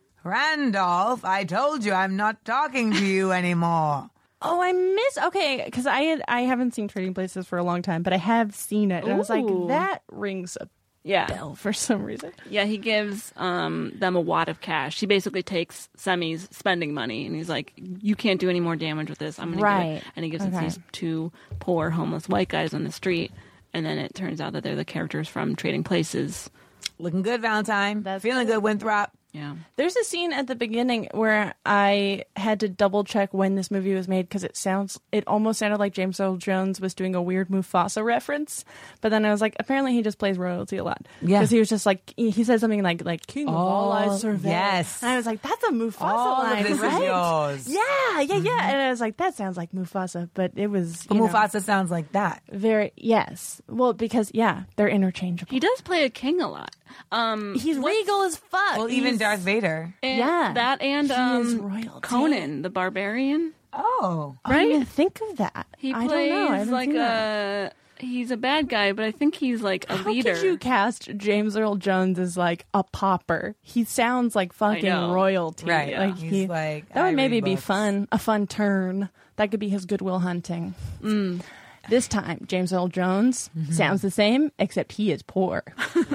Randolph, I told you I'm not talking to you anymore. Oh, I miss. Okay, because I had I haven't seen Trading Places for a long time, but I have seen it, and I was like, Ooh. that rings a Yeah. bell for some reason. Yeah, he gives um, them a wad of cash. He basically takes Semi's spending money, and he's like, "You can't do any more damage with this. I'm going to give Right. it." And he gives it Okay. to these two poor homeless white guys on the street. And then it turns out that they're the characters from Trading Places. Looking good, Valentine. That's Feeling good, Winthrop. Yeah. There's a scene at the beginning where I had to double check when this movie was made because it sounds, it almost sounded like James Earl Jones was doing a weird Mufasa reference. But then I was like, apparently he just plays royalty a lot. Yeah. Because he was just like, he he said something like, like King of all I Oh, survey. yes. And I was like, that's a Mufasa All line, of this right? is yours. Yeah, yeah, yeah. And I was like, that sounds like Mufasa, but it was But you know, Mufasa sounds like that. very, yes. Well, because, yeah, they're interchangeable. He does play a king a lot. Um, He's regal as fuck. Well, even He's- Darth Vader. and yeah. That and He um, is royalty. Conan, the barbarian. Oh. I didn't even think of that. He I plays don't know. I haven't like seen that. a... He's a bad guy, but I think he's like a How leader. could you cast James Earl Jones as like a pauper? He sounds like fucking know. royalty. Right. Like He's he, like, that I would maybe read be books. fun. A fun turn. That could be his Goodwill Hunting. Mm. This time, James Earl Jones Mm-hmm. sounds the same, except he is poor.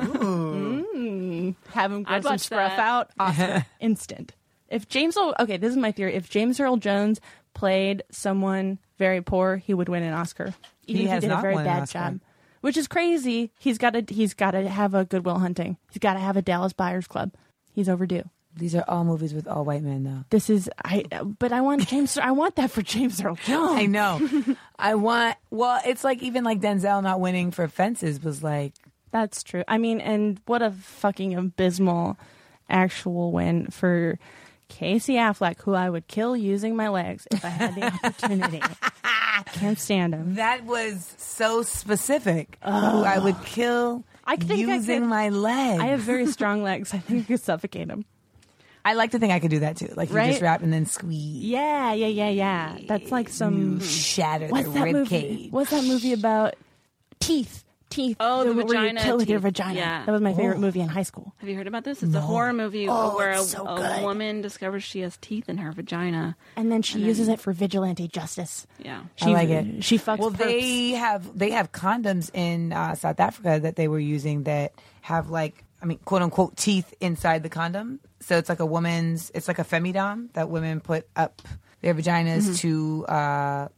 Ooh. Mm. Have him grow I'd some watch scruff that. out. Awesome. Instant. If James Earl, okay, this is my theory. If James Earl Jones played someone very poor, he would win an Oscar. Even He if he has did a not very won an bad Oscar. job. Which is crazy. He's got to he's got to have a Goodwill Hunting. He's got to have a Dallas Buyers Club. He's overdue. These are all movies with all white men, though. This is I but I want James I want that for James Earl Jones. I know. I want, well, it's like even like Denzel not winning for Fences was like, That's true. I mean, and what a fucking abysmal actual win for Casey Affleck, who I would kill using my legs if I had the opportunity. Can't stand him. that was so specific. Who I would kill I think I using could- my legs. I have very strong legs. I think I could suffocate him. I like to think I could do that too. Like you Right? just wrap and then squeeze. Yeah, yeah, yeah, yeah. That's like some. Shatter What's the that rib movie? cage. What's that movie about? Teeth. Teeth. Oh, the where you vagina kill with your teeth. vagina. Yeah. That was my favorite Oh. movie in high school. Have you heard about this? It's a horror movie Oh, where a, it's so a good. woman discovers she has teeth in her vagina. And then she And then- uses it for vigilante justice. Yeah. She, I like it. She fucks. Well, perps. they have they have condoms in uh, South Africa that they were using that have like I mean quote unquote teeth inside the condom. So it's like a woman's it's like a femidom that women put up their vaginas Mm-hmm. to uh,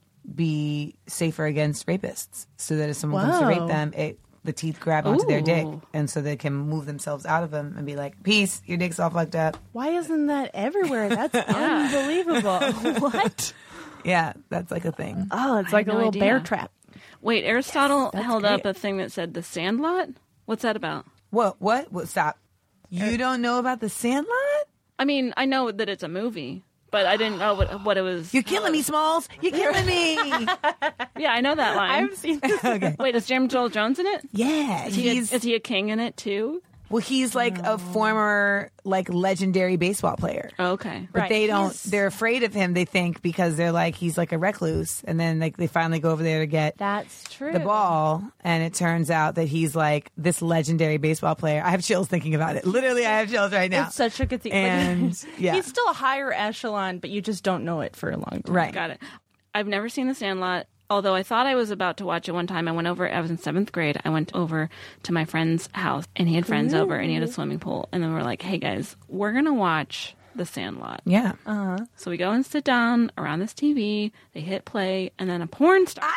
be safer against rapists. So that if someone comes to Whoa. rape them, it the teeth grab onto their dick, Ooh. and so they can move themselves out of them and be like, "Peace, your dick's all fucked up." Why isn't that everywhere? That's unbelievable. What? Yeah, that's like a thing. Oh, it's I like had a no little idea. bear trap. Wait, Aristotle that's held up great. a thing that said The Sandlot? What's that about? What? What? What? Stop! You don't know about the Sandlot? I mean, I know that it's a movie, but I didn't know what, what it was. You're killing me, Smalls. You're killing me. Yeah, I know that line. I've seen this. Okay. Wait, is James Earl Jones in it? Yeah, Is he, a, he's is he a king in it too? well, he's like a former like legendary baseball player. Oh, okay. But Right. they don't. He's- They're afraid of him. They think because they're like he's like a recluse, and then like they finally go over there to get That's true. the ball, and it turns out that he's like this legendary baseball player. I have chills thinking about it. Literally, I have chills right now. It's such a good thing. And, yeah. he's still a higher echelon, but you just don't know it for a long time. Right. Got it. I've never seen The Sandlot. Although I thought I was about to watch it one time, I went over, I was in seventh grade, I went over to my friend's house, and he had friends over, and he had a swimming pool, and then we were like, hey guys, we're going to watch The Sandlot. Yeah. So we go and sit down around this T V, they hit play, and then a porn star.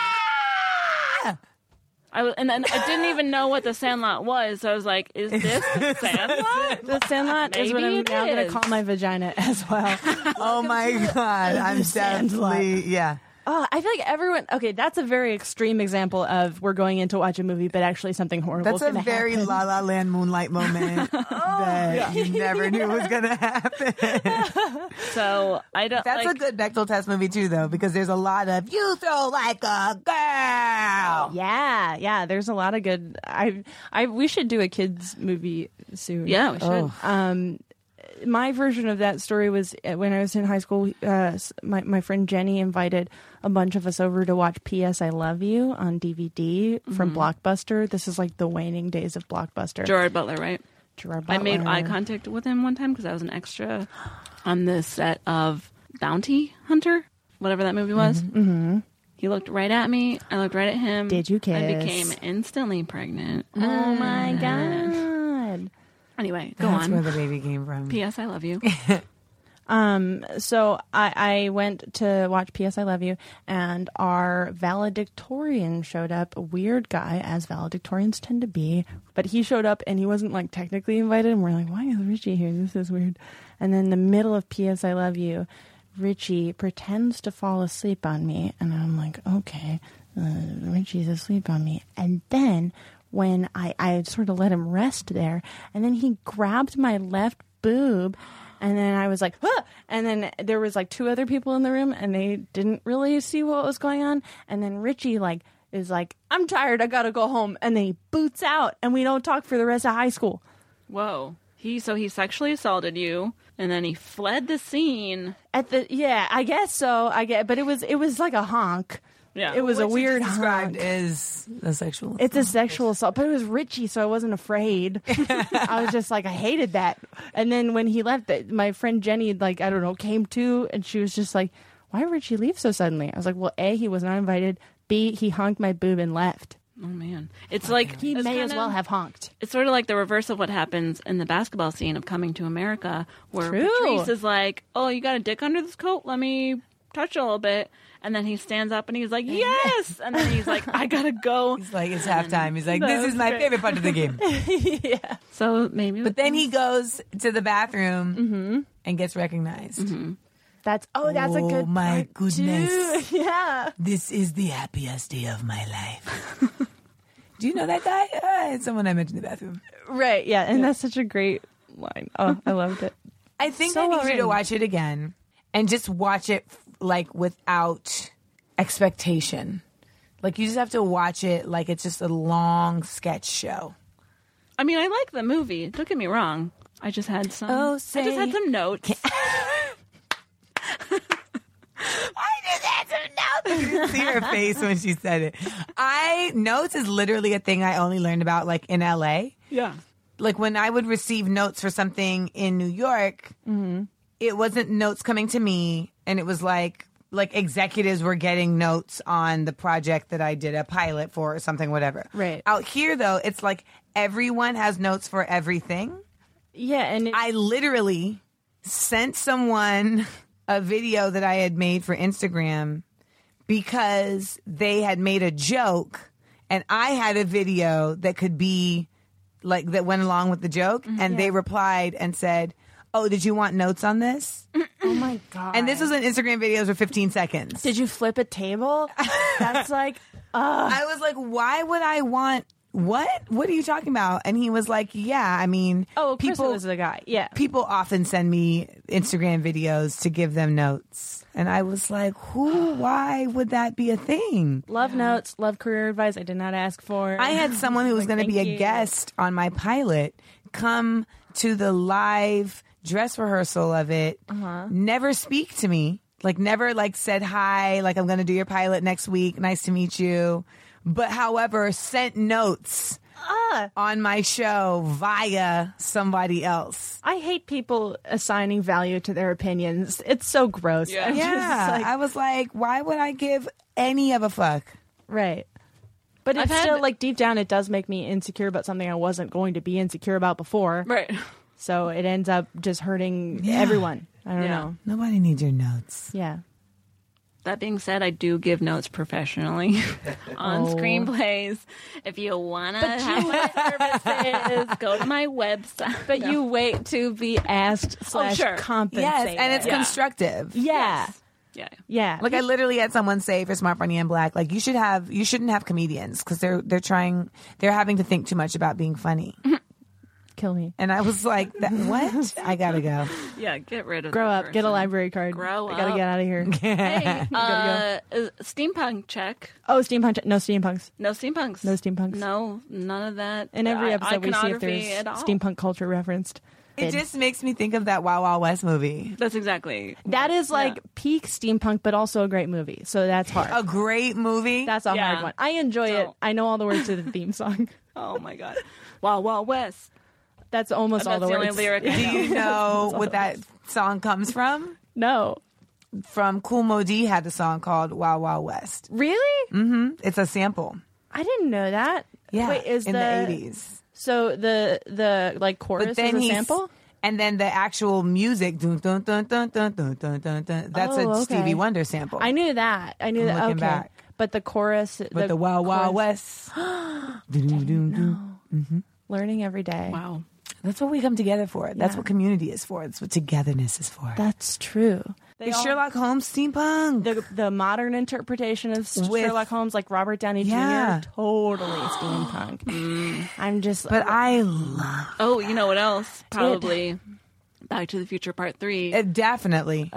I was, and then I didn't even know what The Sandlot was, so I was like, is this The Sandlot? The Sandlot is what Maybe I'm it now going is. to call my vagina as well. Oh my god, I'm Sandlot. definitely yeah. Oh, I feel like everyone. Okay, that's a very extreme example of we're going in to watch a movie, but actually something horrible. That's is a gonna very happen. La La Land Moonlight moment that you never knew was going to happen. So I don't. That's like, a good Bechdel test movie too, though, because there's a lot of you throw like a girl. Yeah, yeah. Theres a lot of good. I, I. We should do a kids movie soon. Yeah, we should. Oh. Um, my version of that story was uh, when I was in high school. Uh, s- my my friend Jenny invited a bunch of us over to watch P S I Love You on D V D from Blockbuster. This is like the waning days of Blockbuster. Gerard Butler, right? Gerard I made Butler. eye contact with him one time because I was an extra on the set of Bounty Hunter, whatever that movie was. Mm-hmm. He looked right at me. I looked right at him. Did you I kiss? became instantly pregnant. Oh my god. Anyway, go That's on. where the baby came from. P S I love you. Um, so I, I went to watch P S I Love You, and our valedictorian showed up, a weird guy, as valedictorians tend to be, but he showed up and he wasn't like technically invited, and we're like, why is Richie here? This is weird. And then in the middle of P S I Love You, Richie pretends to fall asleep on me, and I'm like, okay, uh, Richie's asleep on me. And then when I, I sort of let him rest there, and then he grabbed my left boob, and then I was like, huh! And then there was like two other people in the room, and they didn't really see what was going on. And then Richie like is like, I'm tired, I gotta go home. And then he boots out, and we don't talk for the rest of high school. Whoa. He so he sexually assaulted you, and then he fled the scene. At the yeah, I guess so. I get, but it was it was like a honk. Yeah. It was a What you weird just described honk. is a sexual. It's a sexual assault, but it was Richie, so I wasn't afraid. I was just like, I hated that. And then when he left, the- my friend Jenny, like, I don't know, came to, and she was just like, why did Richie leave so suddenly? I was like, well, A, he was not invited. B, he honked my boob and left. Oh man, it's like He it's may as kinda- well have honked. It's sort of like the reverse of what happens in the basketball scene of Coming to America, where True. Patrice is like, "Oh, you got a dick under this coat? Let me touch it a little bit." And then he stands up and he's like, "Yes!" And then he's like, "I gotta go." He's like, it's halftime. He's like, That this was is my great. favorite part of the game. So maybe, But then he goes to the bathroom and gets recognized. That's oh, that's a Oh, good my part, too. goodness. Yeah. This is the happiest day of my life. Do you know that guy? Uh, it's someone I met in the bathroom. Right, yeah, and that's such a great line. Oh, I loved it. I think So I need well you to written. watch it again and just watch it like without expectation. Like you just have to watch it like it's just a long sketch show. I mean, I like the movie. Don't get me wrong. I just had some. Oh, I just say- had some notes. I just had some notes. You didn't see her face when she said it. I notes is literally a thing I only learned about like in L A. Yeah. Like when I would receive notes for something in New York, it wasn't notes coming to me, and it was like like executives were getting notes on the project that I did a pilot for or something, whatever. Right. Out here, though, it's like everyone has notes for everything. Yeah, and it, I literally sent someone a video that I had made for Instagram because they had made a joke, and I had a video that could be like that went along with the joke, and they replied and said, "Oh, did you want notes on this?" oh my god. And this was an Instagram videos for fifteen seconds. Did you flip a table? That's like I was like, "Why would I want what? What are you talking about?" And he was like, "Yeah, I mean, oh, Chris people was the guy. Yeah. people often send me Instagram videos to give them notes." And I was like, "Who? Why would that be a thing?" Love notes, love career advice. I did not ask for. I had someone who was Like, going to be thank a you. guest on my pilot come to the live dress rehearsal of it, never speak to me, like never like said hi, like I'm going to do your pilot next week. Nice to meet you. But however, sent notes Ah, on my show via somebody else. I hate people assigning value to their opinions. It's so gross. Yeah. I'm just Yeah. like- I was like, why would I give any of a fuck? right. But I've it's had- still like deep down, it does make me insecure about something I wasn't going to be insecure about before. Right. So it ends up just hurting everyone. I don't Yeah. know. Nobody needs your notes. Yeah. That being said, I do give notes professionally on Oh. screenplays. If you want to have my services, go to my website. But you wait to be asked slash sure. compensated. Yes, and it's Yeah. constructive. yeah. Yeah. Yeah. Like I literally had someone say for Smart, Funny, and Black, like you should have, you shouldn't have comedians because they're they're trying, they're having to think too much about being funny. Kill me. And I was like, that, what? I gotta go. Yeah, get rid of Grow that up. Get a person. library card. Grow I gotta up. get out of here. Hey, uh, uh, steampunk check. Oh, steampunk. No steampunks. No steampunks. No steampunks. No, none of that. In every I- episode, we see if iconography there's at all. steampunk culture referenced. It just makes me think of that Wild Wild West movie. That's exactly. That is like Yeah. peak steampunk, but also a great movie. So that's hard. A great movie. That's a Yeah. hard one. I enjoy it. So- I know all the words to the theme song. Oh my god. Wild Wild West. That's almost all That's the the only words. lyric I Do know. you know what that song comes from? No. From Kool Moe Dee had a song called Wild Wild West. Really? hmm It's a sample. I didn't know that. Yeah, Wait, is in the, the eighties. So the the like chorus But then is a he's sample? and then the actual music, dun, dun, dun, dun, dun, dun, dun, dun, dun, that's Oh, a okay. Stevie Wonder sample. I knew that. I knew I'm that. looking Okay. back. But the chorus but the, Wild Wild chorus- West. Doo, doo, doo, doo. Learning every day. Wow. That's what we come together for. That's Yeah. what community is for. That's what togetherness is for. That's true. They It's all- Sherlock Holmes steampunk. the the modern interpretation of With- Sherlock Holmes, like Robert Downey Yeah. Junior, totally steampunk. I'm just, but I love Oh, you know what else? Probably Back to the Future Part Three. it. Definitely.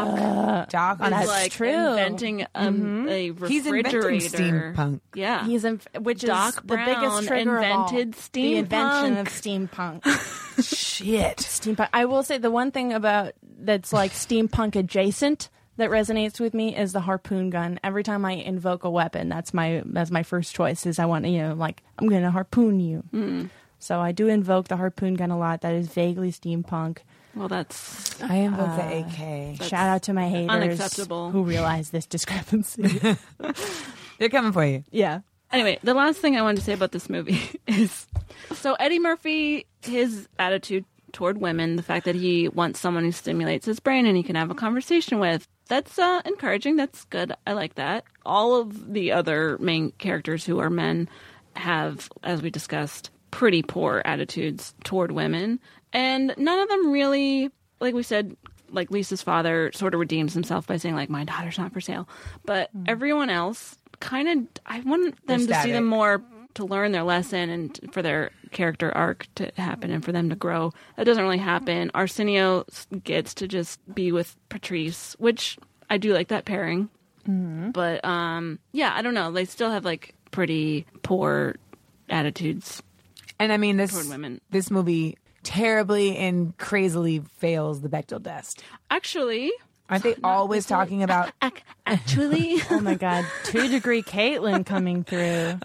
Doc Doc on is his like true. inventing um, a He's inventing refrigerator. steampunk. Yeah. he's in, which Doc is the Brown biggest trigger invented of all. The invention of steampunk. steampunk. Shit. steampunk. I will say the one thing about that's like steampunk adjacent that resonates with me is the harpoon gun. Every time I invoke a weapon, that's my that's my first choice. Is I want you know like I'm going to harpoon you. Mm. So I do invoke the harpoon gun a lot. That is vaguely steampunk. Well, that's I invoke the A K. Shout out to my haters unacceptable. who realize this discrepancy. They're coming for you. yeah. Anyway, the last thing I wanted to say about this movie is so Eddie Murphy, his attitude toward women, the fact that he wants someone who stimulates his brain and he can have a conversation with, that's uh, encouraging. That's good. I like that. All of the other main characters who are men have, as we discussed, pretty poor attitudes toward women. And none of them really, like we said, like Lisa's father sort of redeems himself by saying, like, my daughter's not for sale. But mm. everyone else kind of, I want them to see them more, to learn their lesson and for their character arc to happen and for them to grow. That doesn't really happen. Arsenio gets to just be with Patrice, which I do like that pairing. Mm-hmm. But, um, yeah, I don't know. They still have, like, pretty poor attitudes. And I mean, this toward women. This movie terribly and crazily fails the Bechdel test. Actually, aren't they always talking about? Actually, oh my God, two degree Caitlin coming through.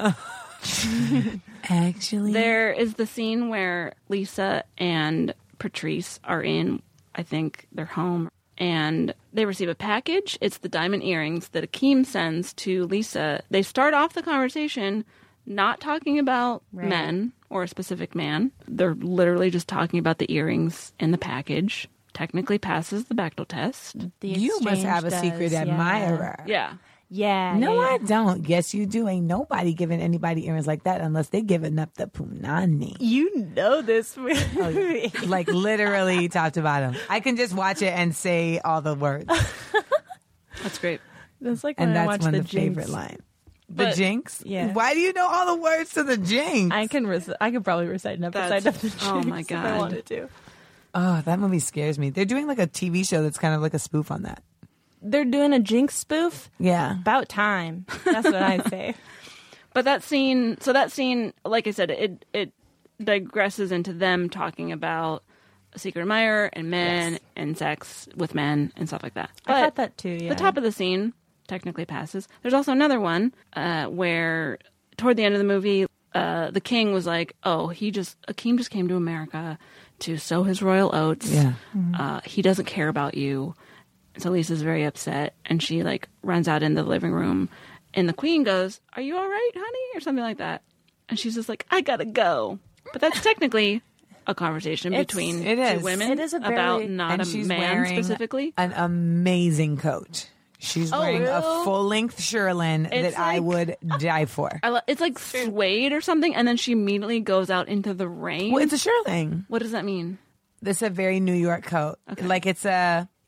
Actually, there is the scene where Lisa and Patrice are in, I think, their home, and they receive a package. It's the diamond earrings that Akeem sends to Lisa. They start off the conversation not talking about right. men or a specific man. They're literally just talking about the earrings in the package. Technically passes the Bechdel test. The you must have a does, secret yeah. admirer. Yeah. Yeah. No, yeah. I don't. Yes, you do. Ain't nobody giving anybody earrings like that unless they giving up the punani. You know this movie. Oh, like literally top to bottom. I can just watch it and say all the words. That's great. That's like when And I that's watch one the of the Jinx. favorite line. The But- Jinx? Yeah. Why do you know all the words to the Jinx? I can rec- I could probably recite an episode That's- of the Jinx oh my if I God. wanted to. Oh, that movie scares me. They're doing like a T V show that's kind of like a spoof on that. They're doing a Jinx spoof. Yeah. About time. That's what I say. But that scene, so that scene, like I said, it it digresses into them talking about a secret admirer and men Yes. and sex with men and stuff like that. But I thought that too. Yeah. the top of the scene technically passes. There's also another one uh, where toward the end of the movie, uh, the king was like, "Oh, he just Akeem just came to America to sow his royal oats. Yeah. Uh, he doesn't care about you." So Lisa's very upset, and she like runs out into the living room, and the queen goes, "Are you all right, honey?" or something like that, and she's just like, "I gotta go." But that's technically a conversation It's- between it two is. women It is a very- about not And a she's man wearing specifically. an amazing coat. She's Oh, wearing a really? full length Sherilyn It's that I like- would die for. I lo- it's like suede or something, and then she immediately goes out into the rain. Well, it's a Sherilyn. What does that mean? This is a very New York coat. Okay. Like it's a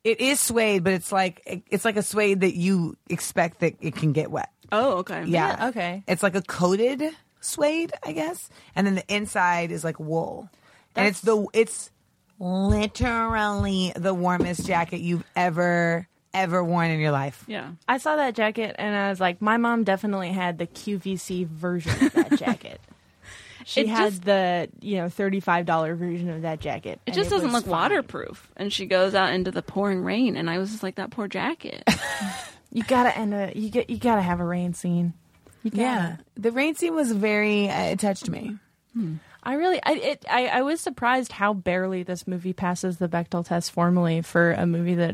It is suede, but it's like it's like a suede that you expect that it can get wet. Oh, okay. Yeah. Yeah, okay. It's like a coated suede, I guess, and then the inside is like wool, and it's the it's literally the warmest jacket you've ever ever worn in your life. Yeah. I saw that jacket and I was like, my mom definitely had the Q V C version of that jacket. She It had just- the, you know, thirty-five dollars version of that jacket. It and just doesn't was look fine. waterproof. And she goes out into the pouring rain, and I was just like, that poor jacket. You gotta end a you get you gotta have a rain scene. You gotta. Yeah, the rain scene was very. Uh, it touched me. I really I it I, I was surprised how barely this movie passes the Bechdel test formally for a movie that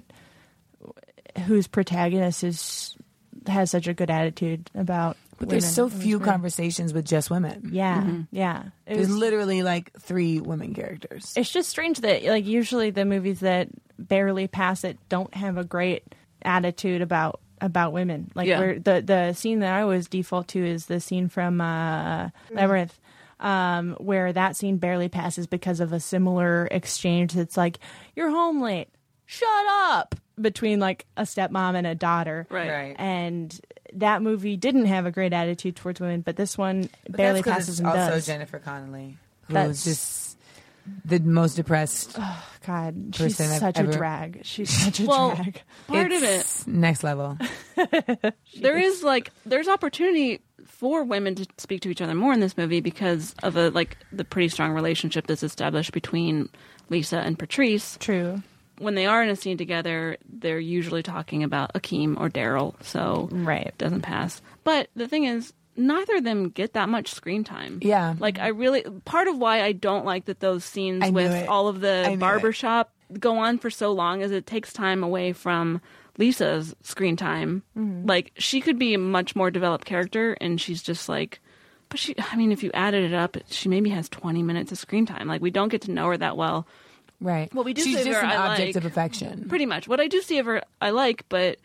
whose protagonist is has such a good attitude about. But there's women. so It was few weird. conversations with just women. Yeah, yeah. It There's was- literally like three women characters. It's just strange that like usually the movies that barely pass it don't have a great attitude about about women. Like Yeah. where the the scene that I always default to is the scene from uh, Labyrinth. Um, where that scene barely passes because of a similar exchange that's like, you're home late, shut up, between like a stepmom and a daughter. Right. Right. And that movie didn't have a great attitude towards women, but this one But barely that's 'cause passes it's and also does. Jennifer Connelly, who's That's- just the most depressed. God, she's person I've such a ever- drag. She's such a Well, drag. Part of it, It's next level. there is like, there's opportunity for women to speak to each other more in this movie because of a like the pretty strong relationship that's established between Lisa and Patrice. True. When they are in a scene together, they're usually talking about Akeem or Daryl, so Right. it doesn't pass. But the thing is, neither of them get that much screen time. Yeah. Like, I really, part of why I don't like that those scenes I knew with it. all of I the knew barbershop go on for so long is it takes time away from Lisa's screen time. Like, she could be a much more developed character, and she's just like, but she, I mean, if you added it up, she maybe has twenty minutes of screen time. Like, we don't get to know her that well. Right. What we do She's see of just her, an I object like. of affection. Pretty much. What I do see of her, I like, but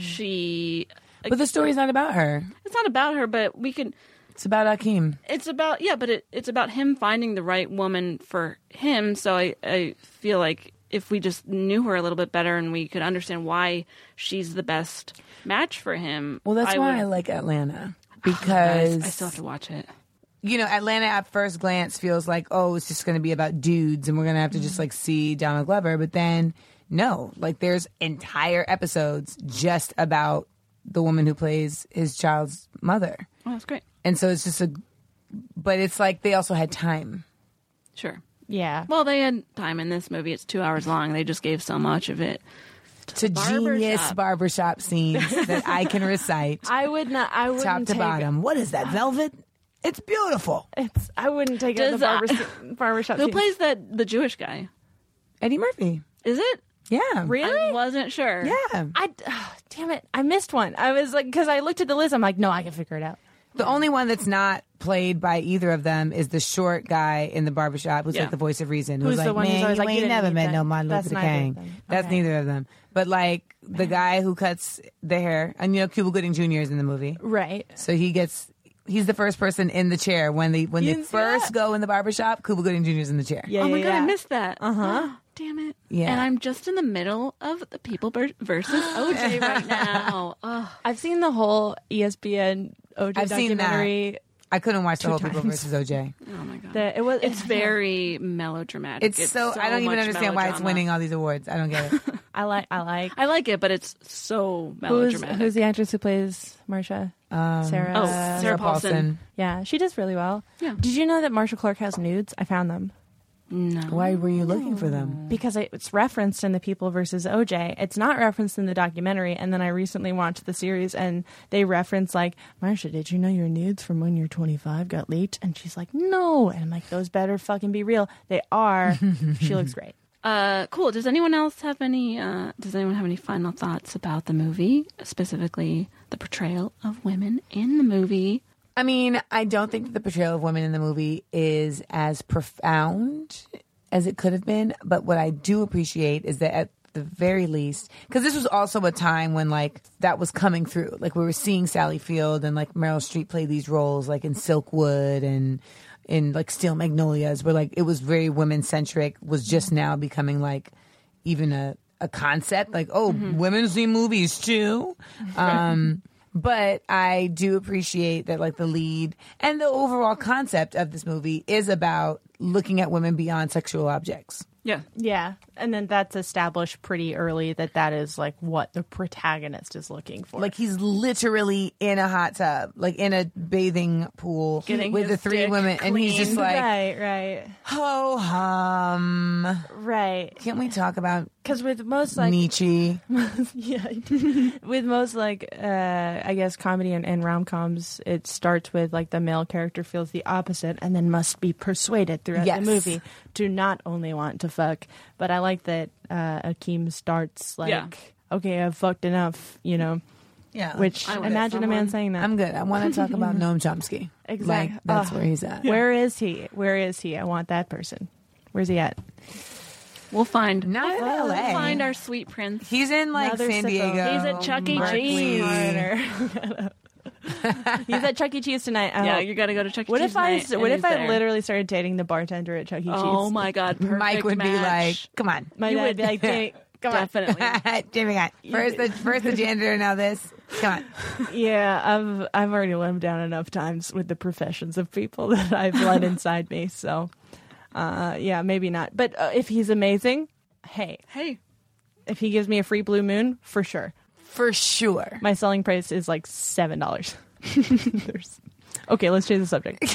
she. But the story's not about her. It's not about her, but we could. It's about Akeem. It's about yeah, but it, it's about him finding the right woman for him. So I, I feel like if we just knew her a little bit better and we could understand why she's the best match for him. Well, that's I why would, I like Atlanta. Guys, Because, I still have to watch it. you know, Atlanta at first glance feels like, oh, it's just going to be about dudes and we're going to have to just like see Donald Glover. But then, no, like there's entire episodes just about the woman who plays his child's mother. Oh, that's great. And so it's just a, but it's like they also had time. Sure. Yeah. Well, they had time in this movie. It's two hours long. They just gave so much of it. To Barbershop. genius barbershop scenes that I can recite I would not. I wouldn't top to take, bottom. What is that, velvet? It's beautiful. It's. I wouldn't take it Does, the uh, barber, barbershop. Who scene. plays that the Jewish guy? Eddie Murphy. Is it? Yeah. Really? I wasn't sure. Yeah. I. Oh, damn it! I missed one. I was like, because I looked at the list. I'm like, no, I can figure it out. The only one that's not played by either of them is the short guy in the barbershop who's Yeah. like the voice of reason. Who's Who's, the like, one who's man, always you like, you ain't didn't never need met that. no Martin That's Luther neither of King. them. That's Okay. neither of them. But like the guy who cuts the hair, and you know, Cuba Gooding Junior is in the movie. Right. So he gets, he's the first person in the chair when they when You they didn't see first that? go in the barbershop. Cuba Gooding Junior is in the chair. Yeah. Oh my yeah, god, yeah. I missed that. Uh huh. Damn it. Yeah. And I'm just in the middle of the People ver- versus O J right now. Ugh. I've seen the whole E S P N O J I've seen that. documentary. I couldn't watch the Two whole People times. versus O J. Oh my god. The, it was. It's very melodramatic. It's, so, I don't even much understand why it's melodrama. winning all these awards. I don't get it. I like. I like. I like it, but it's so Who's melodramatic. who's the actress who plays Marsha? Um, Sarah. Oh, Sarah Paulson. Yeah, she does really well. Yeah. Did you know that Marshall Clark has nudes? I found them No. Why were you looking for them? because it's referenced in the People versus O J. It's not referenced in the documentary. And then I recently watched the series, and they reference like, Marsha, did you know your nudes from when you're twenty-five got leaked? And she's like, no. And I'm like, those better fucking be real. They are. She looks great. Uh, cool. Does anyone else have any? Uh, does anyone have any final thoughts about the movie, specifically the portrayal of women in the movie? I mean, I don't think that the portrayal of women in the movie is as profound as it could have been. But what I do appreciate is that at the very least, because this was also a time when like that was coming through. Like we were seeing Sally Field and like Meryl Streep play these roles like in Silkwood and in like Steel Magnolias, where like it was very women centric, was just now becoming like even a, a concept, like, oh, mm-hmm. women see movies too. Um, but I do appreciate that, like, the lead and the overall concept of this movie is about looking at women beyond sexual objects. Yeah. Yeah. And then that's established pretty early that that is like what the protagonist is looking for. Like he's literally in a hot tub, like in a bathing pool Getting with the three women. cleaned. And he's just like, right, right. ho hum. Right. Can't we talk about Because with most like Nietzsche? yeah, with most like uh, I guess comedy and, and rom coms, it starts with like the male character feels the opposite and then must be persuaded throughout Yes. the movie to not only want to fuck. But I like that uh, Akeem starts like, Yeah. okay, I've fucked enough, you know. Yeah. Which I would imagine have a man someone- saying that. I'm good. I want to talk about Noam Chomsky. Exactly. Like, that's Ugh. where he's at. Where is he? Where is he? I want that person. Where's he at? We'll find. Not in L A. We'll find our sweet prince. He's in like Another San sicko. Diego. He's at Chuck E. Berkeley. Cheese. He's at Chuck E. Cheese tonight. I Yeah, hope. you got to go to Chuck E. What Cheese if I? tonight, and What if he's I there. literally started dating the bartender at Chuck E. Cheese? Oh my God! Perfect Mike would be like, match. come on. My You dad would would be like, Jamie, come on. Definitely. Jimmy got first the first the janitor, now this. Come on. Yeah, I've I've already lived down enough times with the professions of people that I've let inside me. So, uh, yeah, maybe not. But uh, if he's amazing, hey, Hey, if he gives me a free blue moon, for sure. For sure. My selling price is like seven dollars. Okay, let's change the subject.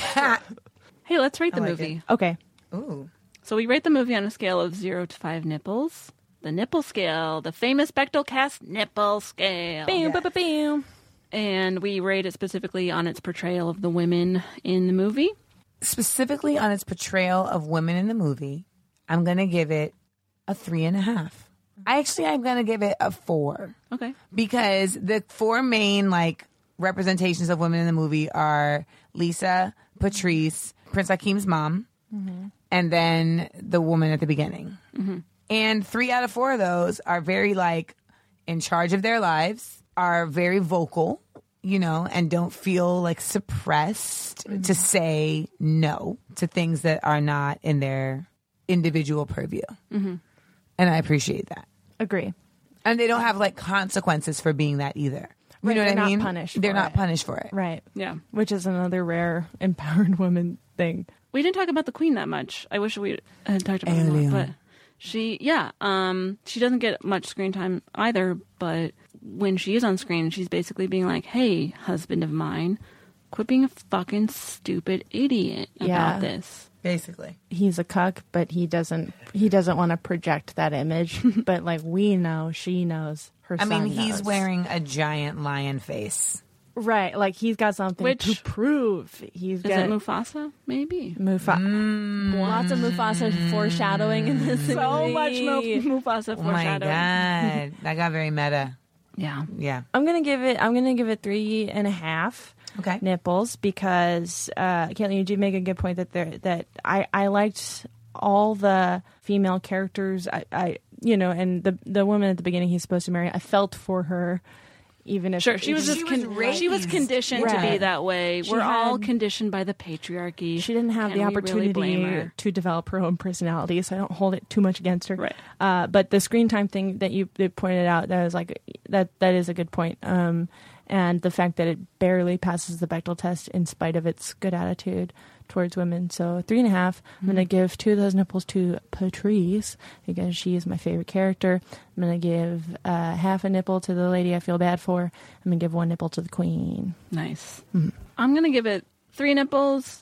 hey, let's rate the I like movie. Okay, Ooh. So we rate the movie on a scale of zero to five nipples. The nipple scale, the famous Bechdel cast nipple scale. bam, bam, bam, bam. And we rate it specifically on its portrayal of the women in the movie. Specifically on its portrayal of women in the movie, I'm gonna give it a three and a half. I actually I'm gonna give it a four. Okay. Because the four main like representations of women in the movie are Lisa, Patrice, Prince Akeem's mom, mm-hmm. and then the woman at the beginning. Mm-hmm. And three out of four of those are very like in charge of their lives, are very vocal, you know, and don't feel like suppressed mm-hmm. to say no to things that are not in their individual purview. Mm-hmm. And I appreciate that. Agree. And they don't have like consequences for being that either. You Right, know they're what I not mean? punished They're for not it. punished for it. Right. Yeah. Which is another rare empowered woman thing. We didn't talk about the queen that much. I wish we had talked about it Alien. more. But she, yeah, um, she doesn't get much screen time either. But when she is on screen, she's basically being like, hey, husband of mine, quit being a fucking stupid idiot about Yeah. this. Basically. He's a cuck, but he doesn't he doesn't want to project that image. But like we know, she knows, her I son mean, he's knows. wearing a giant lion face. Right, like he's got something Which- to prove. He's Is got it Mufasa? Maybe. Mufa- Mm. lots of Mufasa foreshadowing in this So movie. much Mo- Mufasa Oh my foreshadowing. God. That got very meta. Yeah. Yeah. I'm gonna give it. I'm gonna give it three and a half. Okay. Nipples because uh, Caitlin, you did make a good point that there that I I liked all the female characters. I, I you know, and the the woman at the beginning he's supposed to marry. I felt for her, even if Sure, she was She just was con- she was raised- conditioned to be Right. that way. She We're all had- conditioned by the patriarchy. she didn't have Can the we really blame opportunity her? to develop her own personality, so I don't hold it too much against her. Right. Uh, but the screen time thing that you that pointed out, that was like that that is a good point. Um, and the fact that it barely passes the Bechdel test in spite of its good attitude towards women. So three and a half. I'm going to give two of those nipples to Patrice because she is my favorite character. I'm going to give uh, half a nipple to the lady I feel bad for. I'm going to give one nipple to the queen. Nice. I'm going to give it three nipples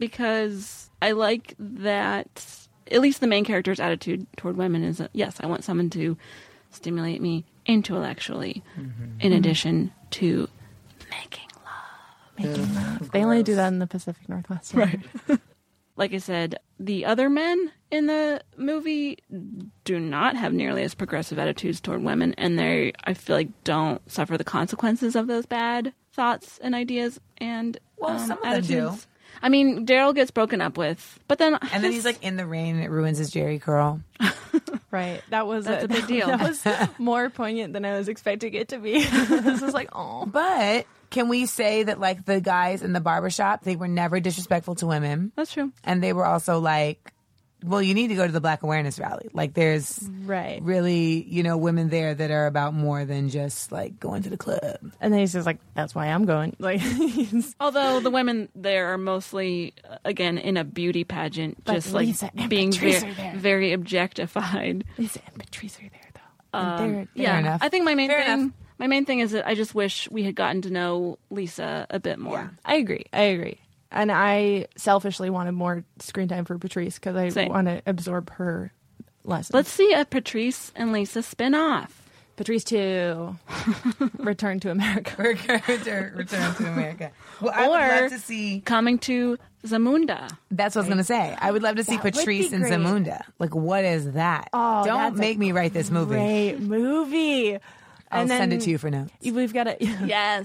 because I like that at least the main character's attitude toward women is, that, yes, I want someone to stimulate me intellectually Mm-hmm. in addition to making love. Making love. They only do that in the Pacific Northwest. Right. Like I said, the other men in the movie do not have nearly as progressive attitudes toward women, and they, I feel like, don't suffer the consequences of those bad thoughts and ideas and Well, um, some of them attitudes. do. I mean, Daryl gets broken up with, but then And then he's like in the rain and it ruins his Jerry curl. Right. That was That's a big deal. That was more poignant than I was expecting it to be. This was like, oh. But can we say that like the guys in the barbershop, they were never disrespectful to women. That's true. And they were also like well, you need to go to the Black Awareness Rally. Like, there's Right. really, you know, women there that are about more than just like going to the club. And then he's just like, that's why I'm going. Like, he's- Although the women there are mostly, uh, again, in a beauty pageant, But just like Lisa and being Patrice ve- are there. very objectified. Lisa and Patrice are there, though. Um, And they're, yeah, enough. I think my main Fair thing, enough. my main thing is that I just wish we had gotten to know Lisa a bit more. I agree. I agree. And I selfishly wanted more screen time for Patrice because I Same. want to absorb her lessons. Let's see a Patrice and Lisa spin-off. Patrice to Return to America. return, return to America. Well, I would Or- love to see. Coming to Zamunda. That's what I was going to say. I would love to see That would be Patrice and great. Zamunda. Like, what is that? Oh, Don't that's a make me write this movie. Great movie. I'll And send it then to you for notes. We've got to. Yes.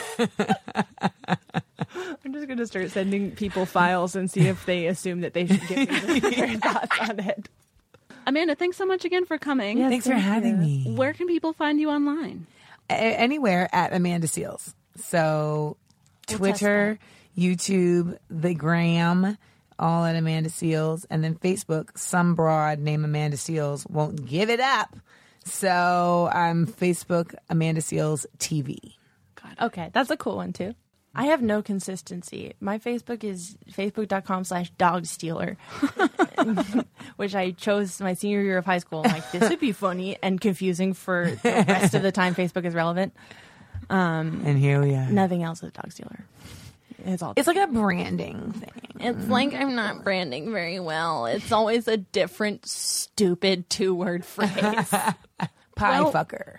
I'm just going to start sending people files and see if they assume that they should give me their thoughts on it. Amanda, thanks so much again for coming. Yes, Thanks for thank having you. me. Where can people find you online? A- anywhere at Amanda Seals. So Twitter, YouTube, the Gram, all at Amanda Seals, and then Facebook. Some broad named Amanda Seals won't give it up. So I'm Facebook Amanda Seals T V. Okay, that's a cool one too. I have no consistency. My Facebook is facebook.com slash dog stealer, which I chose my senior year of high school. I'm like, this would be funny and confusing for the rest of the time Facebook is relevant. And here we are. Nothing else is dog stealer. It's all. It's like a branding thing. It's like I'm not branding very well. It's always a different, stupid two word phrase. Pie Well- fucker.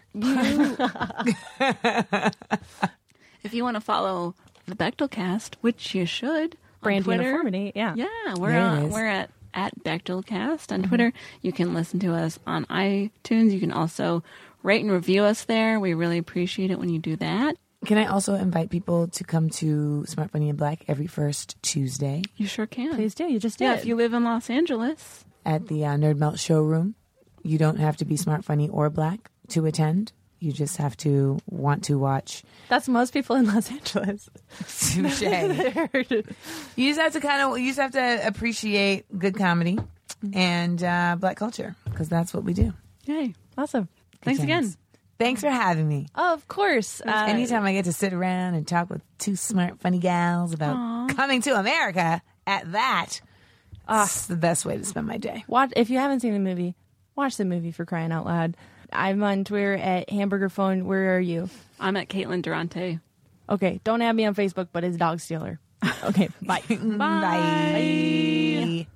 If you want to follow the Bechtelcast, which you should, Brand on Twitter. uniformity, yeah. Yeah, we're There it on, is. we're at at Bechtelcast on Twitter. You can listen to us on iTunes. You can also rate and review us there. We really appreciate it when you do that. Can I also invite people to come to Smart Funny and Black every first Tuesday You sure can. Please do. You just did. Yeah, if you live in Los Angeles. at the uh, Nerd Melt showroom? You don't have to be Smart Funny or Black to attend. You just have to want to watch. That's most people in Los Angeles. Touche. You just have to kind of, you just have to appreciate good comedy and uh, Black culture, because that's what we do. Yay. Awesome. Thanks Good again. times. Thanks for having me. Of course. Uh, Anytime I get to sit around and talk with two smart, funny gals about coming to America, at that, it's the best way to spend my day. watch if you haven't seen the movie, watch the movie for crying out loud. I'm on Twitter at Hamburger Phone. Where are you? I'm at Caitlin Durante. Okay, don't add me on Facebook, but it's Dog Stealer. Okay, bye. Bye. Bye.